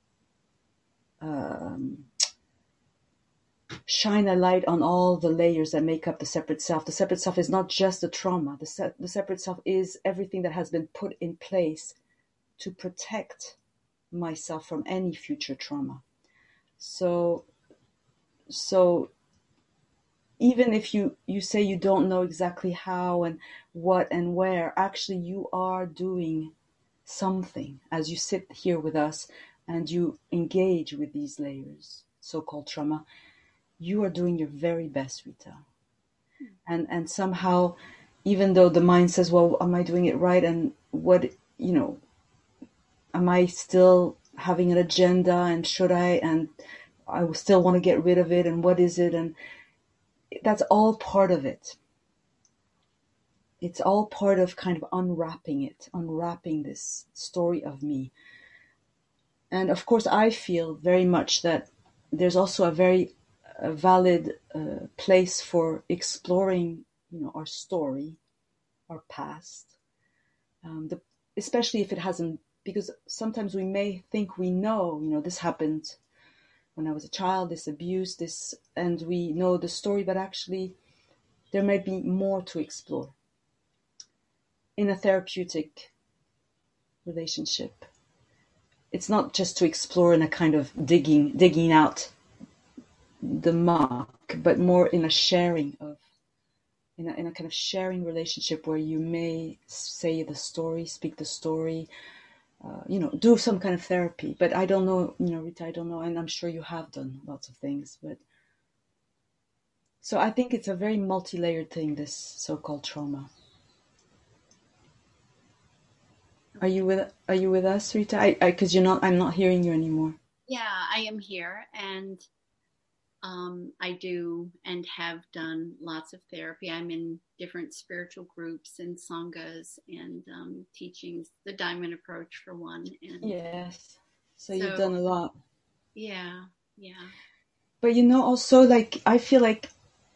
Speaker 1: um, shine a light on all the layers that make up the separate self. The separate self is not just the trauma. The, se- the separate self is everything that has been put in place to protect myself from any future trauma. So, so even if you, you say you don't know exactly how and what and where, actually you are doing something as you sit here with us and you engage with these layers, so-called trauma. You are doing your very best, Rita. And and somehow, even though the mind says, well, am I doing it right? And what, you know, am I still having an agenda, and should I, and I still want to get rid of it, and what is it? And that's all part of it. It's all part of kind of unwrapping it, unwrapping this story of me. And of course, I feel very much that there's also a very a valid uh, place for exploring, you know, our story, our past, um, the, especially if it hasn't, because sometimes we may think we know, you know, this happened when I was a child, this abuse, this, and we know the story, but actually there may be more to explore in a therapeutic relationship. It's not just to explore in a kind of digging, digging out the muck, but more in a sharing of, in a, in a kind of sharing relationship where you may say the story, speak the story, uh, you know, do some kind of therapy. But I don't know, you know, Rita, I don't know, and I'm sure you have done lots of things. But so I think it's a very multi-layered thing, this so-called trauma. Are you with Are you with us, Rita? I, because you're not. I'm not hearing you anymore.
Speaker 2: Yeah, I am here, and um, I do and have done lots of therapy. I'm in different spiritual groups and sanghas and um, teachings. The Diamond Approach, for one. And
Speaker 1: yes. So, so you've
Speaker 2: so,
Speaker 1: done a lot.
Speaker 2: Yeah, yeah.
Speaker 1: But you know, also, like, I feel like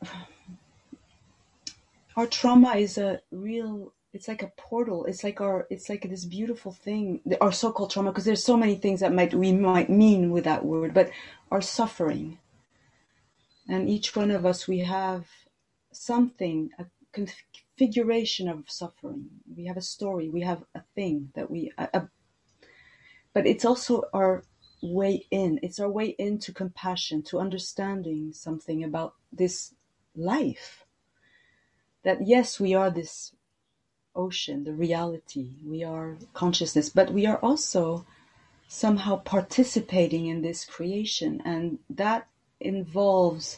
Speaker 1: our trauma is a real, it's like a portal. It's like our, it's like this beautiful thing, our so-called trauma, because there's so many things that might, we might mean with that word, but our suffering. And each one of us, we have something, a configuration of suffering. We have a story, we have a thing that we, a, a, but it's also our way in. It's our way into compassion, to understanding something about this life. That yes, we are this ocean, the reality, we are consciousness, but we are also somehow participating in this creation, and that involves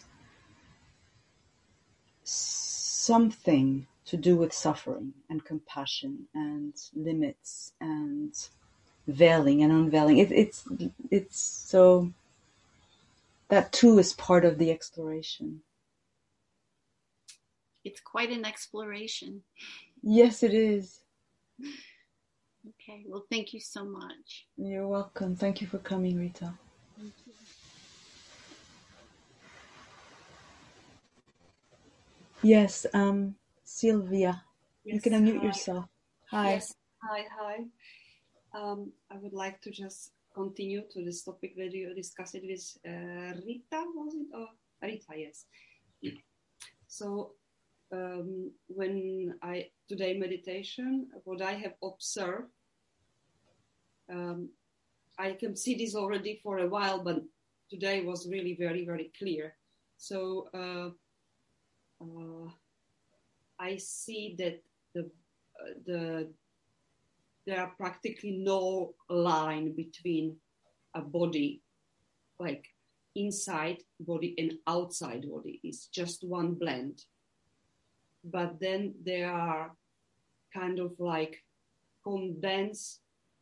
Speaker 1: something to do with suffering and compassion and limits and veiling and unveiling. It, it's it's so that too is part of the exploration.
Speaker 2: It's quite an exploration.
Speaker 1: Yes, it is.
Speaker 2: Okay, well, thank you so much.
Speaker 1: You're welcome. Thank you for coming, Rita.
Speaker 2: Thank you.
Speaker 1: Yes, um, Sylvia,
Speaker 3: yes,
Speaker 1: you can unmute
Speaker 3: hi.
Speaker 1: yourself. Hi.
Speaker 3: Yes, hi, hi. Um, I would like to just continue to this topic that you discussed it with uh, Rita, was it? Or Rita, yes. So um, when I, today meditation, what I have observed, um, I can see this already for a while, but today was really very, very clear. So uh, uh, I see that the uh, the there are practically no line between a body, like inside body and outside body. It's just one blend. But then there are kind of like condensed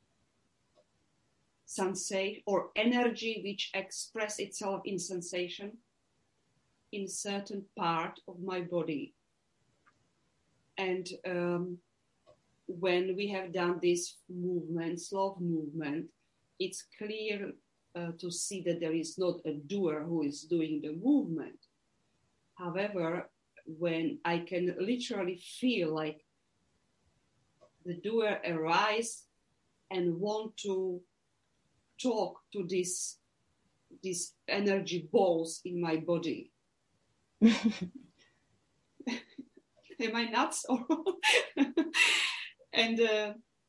Speaker 3: sensation or energy which express itself in sensation in certain part of my body. And um, when we have done this movement, slow movement, it's clear uh, to see that there is not a doer who is doing the movement. However, when I can literally feel like the doer arise and want to talk to this, these energy balls in my body. Am I nuts? Or and uh,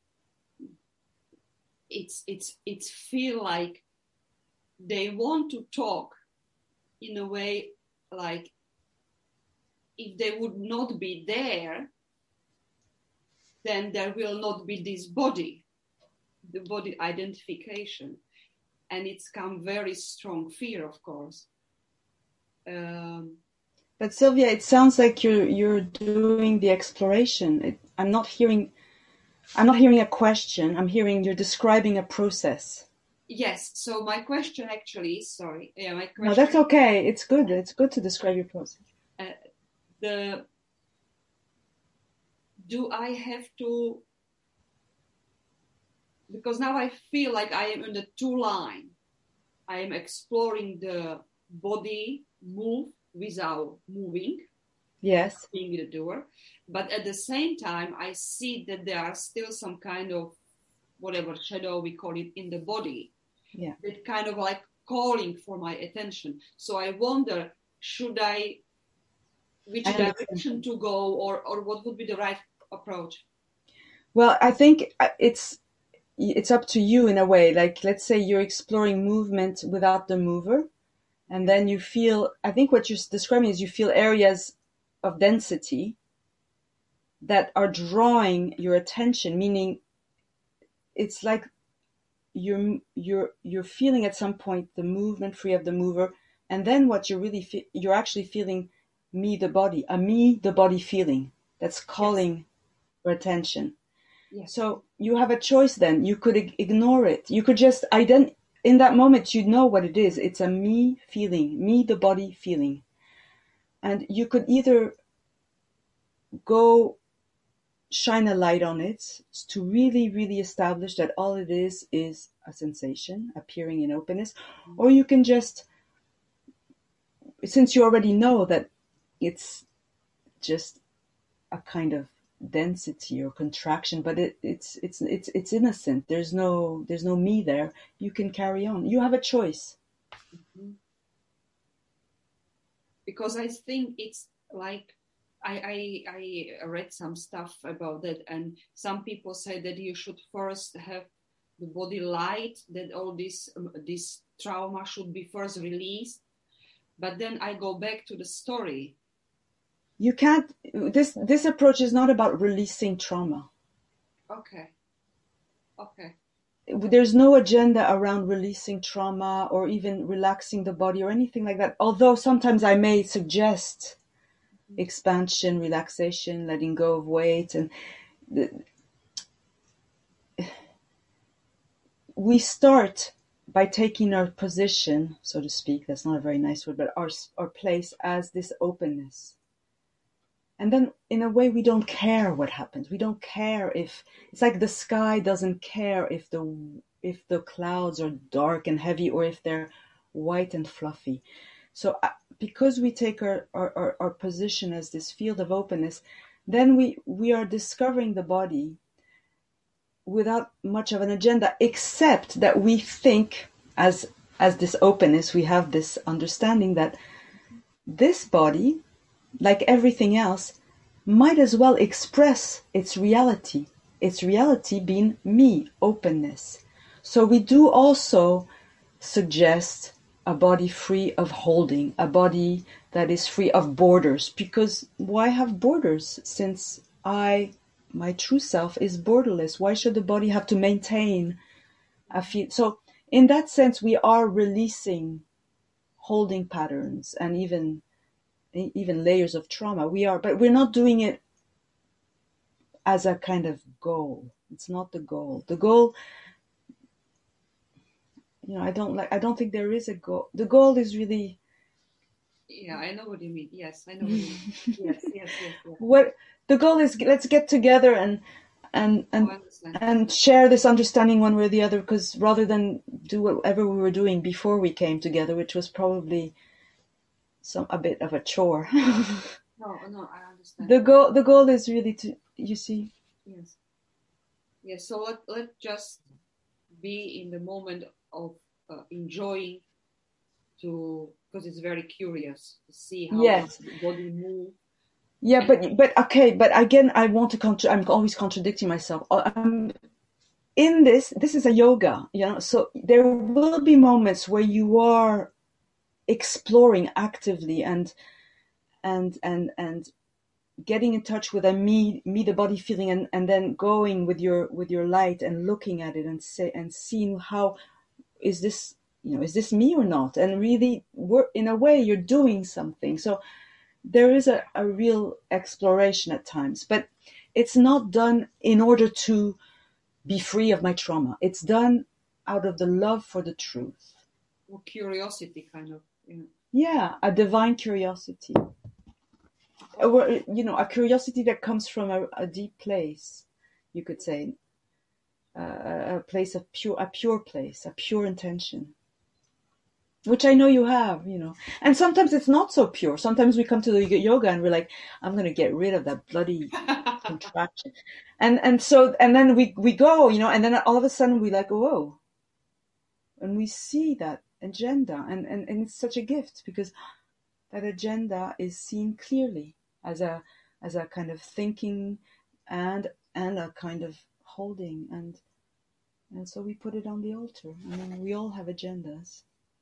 Speaker 3: it's it's it's feel like they want to talk in a way like if they would not be there, then there will not be this body, the body identification, and it's come very strong fear, of course. Um,
Speaker 1: But Sylvia, it sounds like you're you're doing the exploration. It, I'm not hearing, I'm not hearing a question. I'm hearing you're describing a process.
Speaker 3: Yes. So my question actually, sorry, yeah, my question.
Speaker 1: No, that's okay. It's good. It's good to describe your process.
Speaker 3: Uh, the do I have to? Because now I feel like I am in the two line. I am exploring the body move without moving,
Speaker 1: yes,
Speaker 3: being the doer, but at the same time I see that there are still some kind of whatever shadow we call it in the body,
Speaker 1: yeah,
Speaker 3: that kind of like calling for my attention. So I wonder, should I, which I direction to go, or or what would be the right approach?
Speaker 1: Well, I think it's it's up to you in a way. Like, let's say you're exploring movement without the mover. And then you feel, I think what you're describing is you feel areas of density that are drawing your attention, meaning it's like you're, you're, you're feeling at some point the movement free of the mover. And then what you're really, fe- you're actually feeling me, the body, a me, the body feeling that's calling yes. your attention. Yes. So you have a choice then. You could ignore it. You could just identify. In that moment, you know what it is. It's a me feeling, me, the body feeling. And you could either go shine a light on it to really, really establish that all it is is a sensation appearing in openness. Or you can just, since you already know that it's just a kind of density or contraction, but it, it's it's it's it's innocent. There's no there's no me there. You can carry on. You have a choice.
Speaker 3: Mm-hmm. Because I think it's like I, I I read some stuff about that, and some people say that you should first have the body light, that all this um, this trauma should be first released. But then I go back to the story.
Speaker 1: You can't, this, this approach is not about releasing trauma.
Speaker 3: Okay. Okay.
Speaker 1: There's no agenda around releasing trauma or even relaxing the body or anything like that. Although sometimes I may suggest mm-hmm. expansion, relaxation, letting go of weight. And the, we start by taking our position, so to speak, that's not a very nice word, but our, our place as this openness. And then, in a way, we don't care what happens. We don't care if, it's like the sky doesn't care if the if the clouds are dark and heavy or if they're white and fluffy. So uh, because we take our, our, our, our position as this field of openness, then we, we are discovering the body without much of an agenda, except that we think, as as this openness, we have this understanding that this body, like everything else, might as well express its reality. Its reality being me, openness. So we do also suggest a body free of holding, a body that is free of borders. Because why have borders? Since I my true self is borderless. Why should the body have to maintain a feel? So in that sense, we are releasing holding patterns and even even layers of trauma. We are, but we're not doing it as a kind of goal. It's not the goal. The goal, you know, I don't like. I don't think there is a goal. The goal is really.
Speaker 3: Yeah, I know what you mean. Yes, I know what you mean. Yes, yes, yes, yes.
Speaker 1: What the goal is, let's get together and and and
Speaker 3: Oh,
Speaker 1: and share this understanding one way or the other. Because rather than do whatever we were doing before we came together, which was probably some a bit of a chore.
Speaker 3: no, no, I understand.
Speaker 1: The goal, the goal is really to, you see.
Speaker 3: Yes. Yes. So let let's just be in the moment of uh, enjoying to. Because it's very curious to see how
Speaker 1: Yes.
Speaker 3: the body moves.
Speaker 1: Yeah, but but okay, but again, I want to. Contra- I'm always contradicting myself. Um, in this, this is a yoga, you know. So there will be moments where you are exploring actively and and and and getting in touch with a me, me, the body feeling, and, and then going with your with your light and looking at it and say and seeing how is this. You know, is this me or not? And really, we're, in a way, you're doing something. So there is a, a real exploration at times, but it's not done in order to be free of my trauma. It's done out of the love for the truth.
Speaker 3: Or curiosity, kind of. Yeah,
Speaker 1: yeah a divine curiosity. Or, you know, a curiosity that comes from a, a deep place, you could say. Uh, a place of pure, a pure place, a pure intention. Which I know you have, you know. And sometimes it's not so pure. Sometimes we come to the yoga and we're like, I'm going to get rid of that bloody contraction. And and so, and then we, we go, you know, and then all of a sudden we like, whoa. And we see that agenda. And, and, and it's such a gift because that agenda is seen clearly as a as a kind of thinking and and a kind of holding. And and so we put it on the altar. I mean, we all have agendas.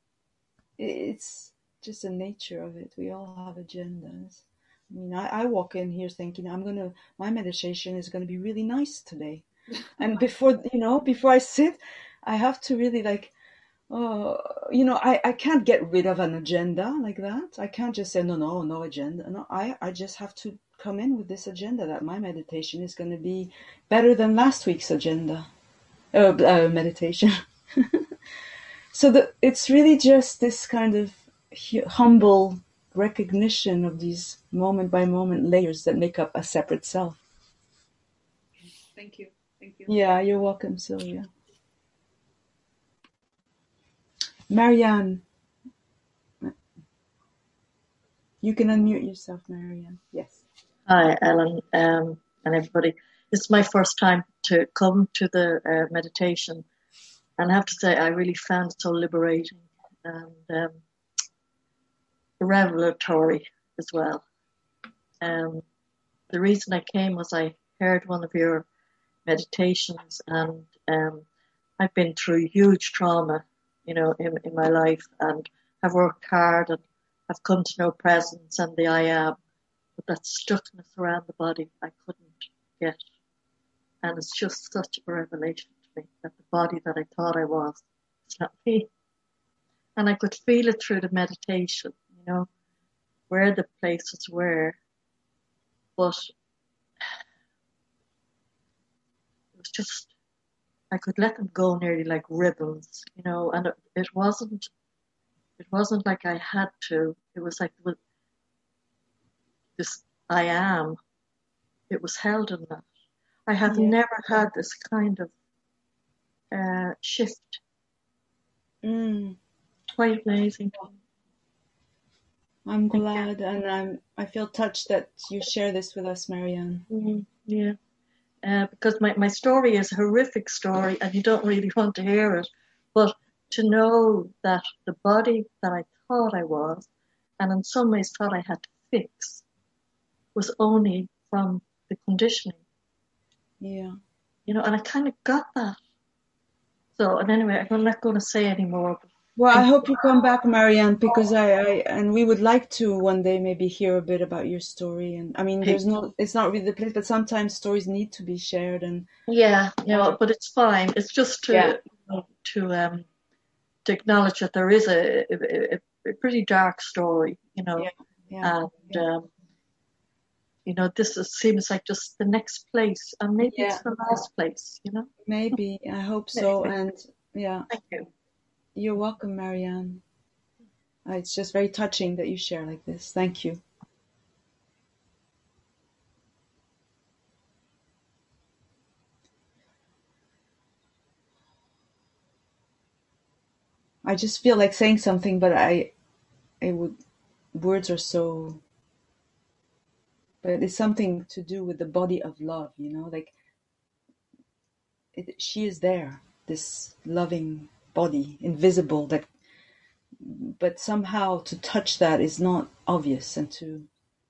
Speaker 1: It's just the nature of it. We all have agendas. I mean, I, I walk in here thinking I'm gonna, my meditation is gonna be really nice today, and before you know, before I sit, I have to really like, oh, you know, I, I can't get rid of an agenda like that. I can't just say no, no, no agenda. No, I I just have to come in with this agenda that my meditation is gonna be better than last week's agenda, uh, uh meditation. So the, it's really just this kind of humble recognition of these moment by moment layers that make up a separate self.
Speaker 3: Thank you. Thank you.
Speaker 1: Yeah, you're welcome, Sylvia. Marianne. You can unmute yourself, Marianne. Yes.
Speaker 4: Hi, Ellen, um, and everybody. This is my first time to come to the uh, meditation. And I have to say, I really found it so liberating and um, revelatory as well. Um, the reason I came was I heard one of your meditations, and um, I've been through huge trauma, you know, in, in my life, and have worked hard and have come to know presence and the I am, but that stuckness around the body I couldn't get. And it's just such a revelation to me that the body that I thought I was, it's not me. And I could feel it through the meditation, you know, where the places were. But it was just, I could let them go nearly like ribbons, you know, and it, it wasn't, it wasn't like I had to. It was like this I am. It was held in that. I have
Speaker 1: Yeah.
Speaker 4: never had this kind of uh, shift.
Speaker 1: Mm.
Speaker 4: Quite amazing.
Speaker 1: I'm glad, and I'm. I feel touched that you share this with us, Marianne.
Speaker 4: Mm, yeah, uh, because my, my story is a horrific story, and you don't really want to hear it. But to know that the body that I thought I was, and in some ways thought I had to fix, was only from the conditioning.
Speaker 1: Yeah.
Speaker 4: You know, and I kind of got that. So, and anyway, I'm not going to say any more. But
Speaker 1: Well, I
Speaker 4: Thank
Speaker 1: hope you come back, Marianne, because I, I and we would like to one day maybe hear a bit about your story. And I mean,
Speaker 4: you.
Speaker 1: there's no, it's not really the place, but sometimes stories need to be shared. And
Speaker 4: Yeah, you
Speaker 1: uh,
Speaker 4: know, but it's fine. It's just
Speaker 1: yeah,
Speaker 4: to you know, to um to acknowledge that there is a, a, a pretty dark story, you know,
Speaker 1: yeah, yeah,
Speaker 4: and
Speaker 1: yeah,
Speaker 4: um, you know, this is, seems like just the next place, and maybe
Speaker 1: yeah.
Speaker 4: it's the last place, you know.
Speaker 1: Maybe I hope so.
Speaker 4: Maybe.
Speaker 1: And yeah,
Speaker 4: Thank you.
Speaker 1: you're welcome, Marianne. Uh, it's just very touching that you share like this. Thank you. I just feel like saying something, but I, I would, words are so, but it's something to do with the body of love, you know, like it, she is there, this loving body, invisible, that, but somehow to touch that is not obvious, and to,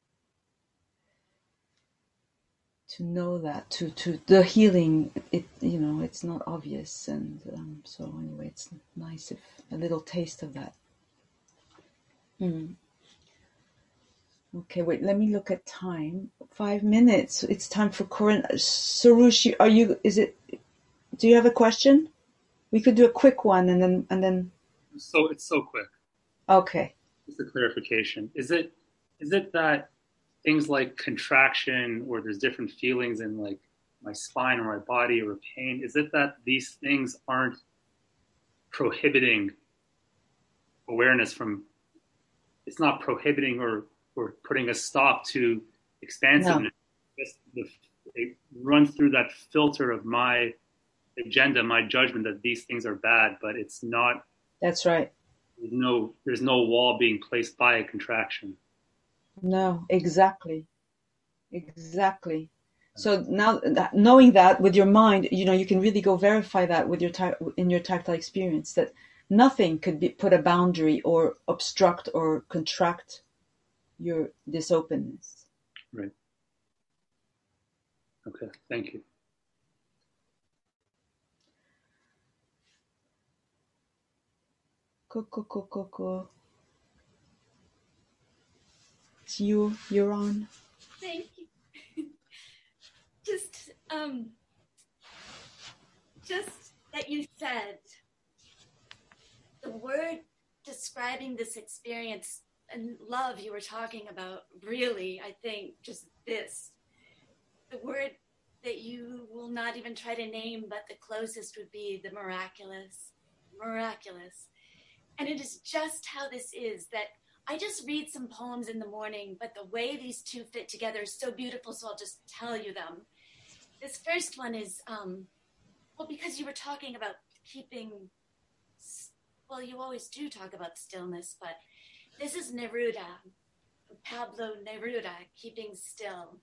Speaker 1: to know that, to, to the healing, it, you know, it's not obvious. And um, so anyway, it's nice if a little taste of that. Hmm. Okay, wait, let me look at time. Five minutes. It's time for Corinne. Sarushi, are you, is it, do you have a question? We could do a quick one and then, and then,
Speaker 5: So it's so quick.
Speaker 1: okay.
Speaker 5: Just a clarification. Is it is it that things like contraction or there's different feelings in like my spine or my body or pain, is it that these things aren't prohibiting awareness from, it's not prohibiting or, or putting a stop to expansiveness?
Speaker 1: No.
Speaker 5: Just the, it runs through that filter of my agenda, my judgment that these things are bad, but it's not.
Speaker 1: That's right.
Speaker 5: There's no, there's no wall being placed by a contraction.
Speaker 1: No, exactly. Exactly. So now that, knowing that with your mind, you know, you can really go verify that with your ta- in your tactile experience, that nothing could be put a boundary or obstruct or contract your this openness.
Speaker 5: Right. Okay. Thank you.
Speaker 1: Coco, coco, coco. It's you. You're on.
Speaker 6: Thank you. Just, um, just that you said the word describing this experience and love you were talking about, really, I think just this, the word that you will not even try to name, but the closest would be the miraculous, miraculous. And it is just how this is, that I just read some poems in the morning, but the way these two fit together is so beautiful, so I'll just tell you them. This first one is, um, well, because you were talking about keeping, well, you always do talk about stillness, but this is Neruda, Pablo Neruda, Keeping Still.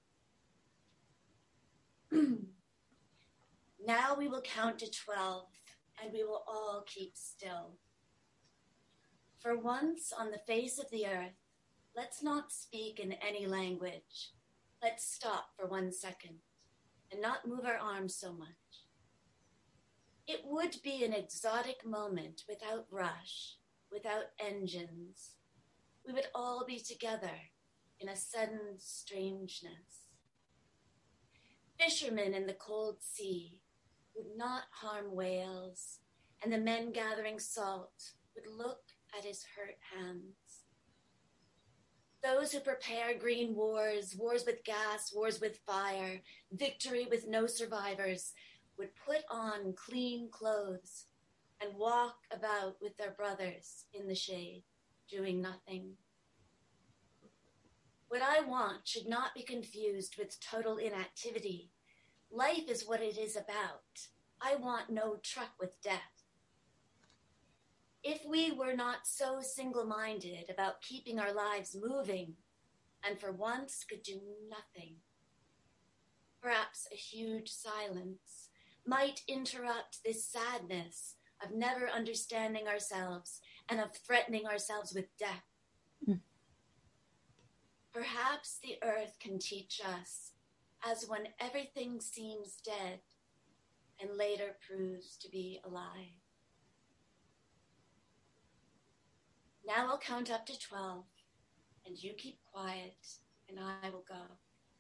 Speaker 6: Now we will count to twelve, and we will all keep still. For once on the face of the earth, let's not speak in any language. Let's stop for one second and not move our arms so much. It would be an exotic moment without rush, without engines. We would all be together in a sudden strangeness. Fishermen in the cold sea would not harm whales, and the men gathering salt would look at his hurt hands. Those who prepare green wars, wars with gas, wars with fire, victory with no survivors, would put on clean clothes and walk about with their brothers in the shade, doing nothing. What I want should not be confused with total inactivity. Life is what it is about. I want no truck with death. If we were not so single-minded about keeping our lives moving, and for once could do nothing, perhaps a huge silence might interrupt this sadness of never understanding ourselves and of threatening ourselves with death. Mm. Perhaps the earth can teach us, as when everything seems dead and later proves to be alive. Now I'll count up to twelve, and you keep quiet, and I will go.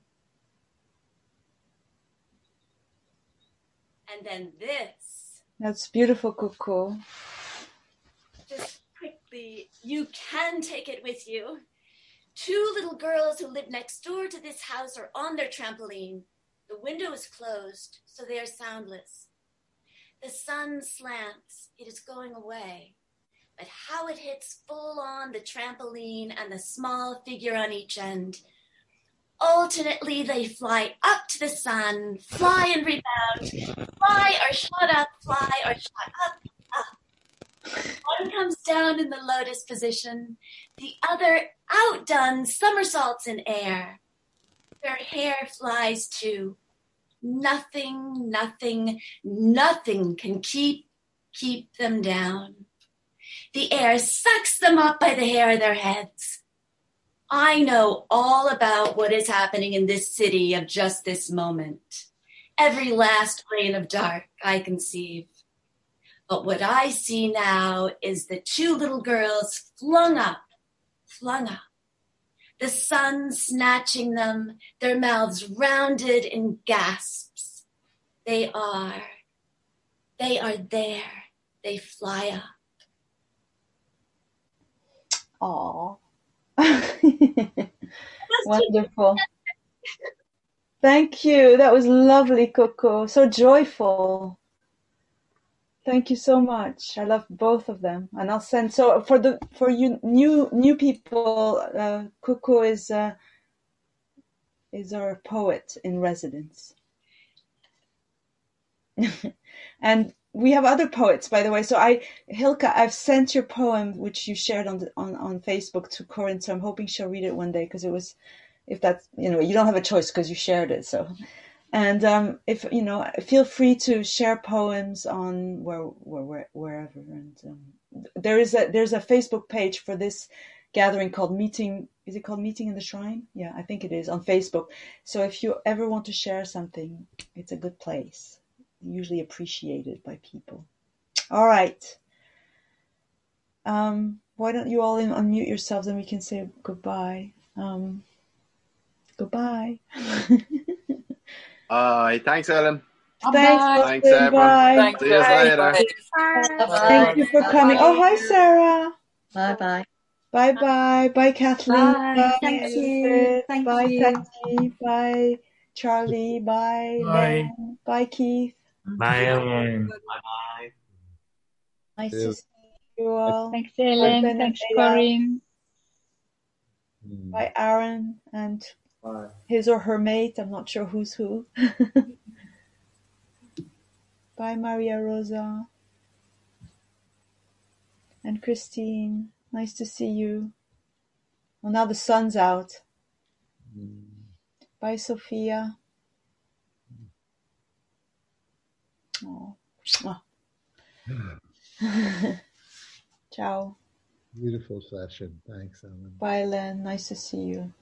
Speaker 6: And then this.
Speaker 1: That's beautiful, Cuckoo.
Speaker 6: Just quickly, you can take it with you. Two little girls who live next door to this house are on their trampoline. The window is closed, so they are soundless. The sun slants. It is going away. But how it hits full on the trampoline and the small figure on each end. Alternately, they fly up to the sun, fly and rebound, fly or shot up, fly or shot up, up. One comes down in the lotus position, the other outdone somersaults in air. Their hair flies too. Nothing, nothing, nothing can keep, keep them down. The air sucks them up by the hair of their heads. I know all about what is happening in this city of just this moment. Every last grain of dark I conceive. But what I see now is the two little girls flung up, flung up. The sun snatching them, their mouths rounded in gasps. They are, they are there. They fly up.
Speaker 1: Aww. Wonderful. Thank you. That was lovely, Coco. So joyful. Thank you so much. I love both of them, and I'll send. So for the for you new new people, uh, Coco is uh, is our poet in residence, and we have other poets, by the way. So I, Hilka, I've sent your poem, which you shared on the, on on Facebook, to Corinne. So I'm hoping she'll read it one day, because it was, if that's, you know, you don't have a choice because you shared it. So, and um, if you know, feel free to share poems on where, where, where wherever. And um, there is a there's a Facebook page for this gathering called Meeting. Is it called Meeting in the Shrine? Yeah, I think it is, on Facebook. So if you ever want to share something, it's a good place. Usually appreciated by people. All right. Um, why don't you all unmute yourselves and we can say goodbye. Um, goodbye.
Speaker 7: All right. Thanks, Ellen.
Speaker 1: Thanks,
Speaker 7: Thanks, everyone.
Speaker 1: Bye.
Speaker 7: See you later.
Speaker 1: Thank you for coming. Oh, hi, Sarah.
Speaker 4: Bye-bye.
Speaker 1: Bye-bye. Bye, Kathleen.
Speaker 8: Bye.
Speaker 1: Bye,
Speaker 8: Thank you.
Speaker 1: Elizabeth.
Speaker 8: Thank
Speaker 1: Bye,
Speaker 8: you.
Speaker 1: Patty. Bye, Charlie. Bye,
Speaker 9: Bye.
Speaker 1: Len. Bye, Keith.
Speaker 9: Bye, Ellen.
Speaker 10: Bye-bye.
Speaker 1: Nice
Speaker 11: Yes.
Speaker 1: to see you all.
Speaker 8: Thanks, Ellen.
Speaker 1: Ben and
Speaker 8: Thanks,
Speaker 1: Leila.
Speaker 8: Corinne.
Speaker 11: Mm.
Speaker 1: Bye, Aaron, and
Speaker 10: Bye.
Speaker 1: his or her mate. I'm not sure who's who. Bye, Maria Rosa. And Christine. Nice to see you. Well, now the sun's out.
Speaker 11: Mm.
Speaker 1: Bye, Sophia. Oh. Ciao.
Speaker 11: Beautiful session. Thanks, Ellen.
Speaker 1: Bye, Len. Nice to see you.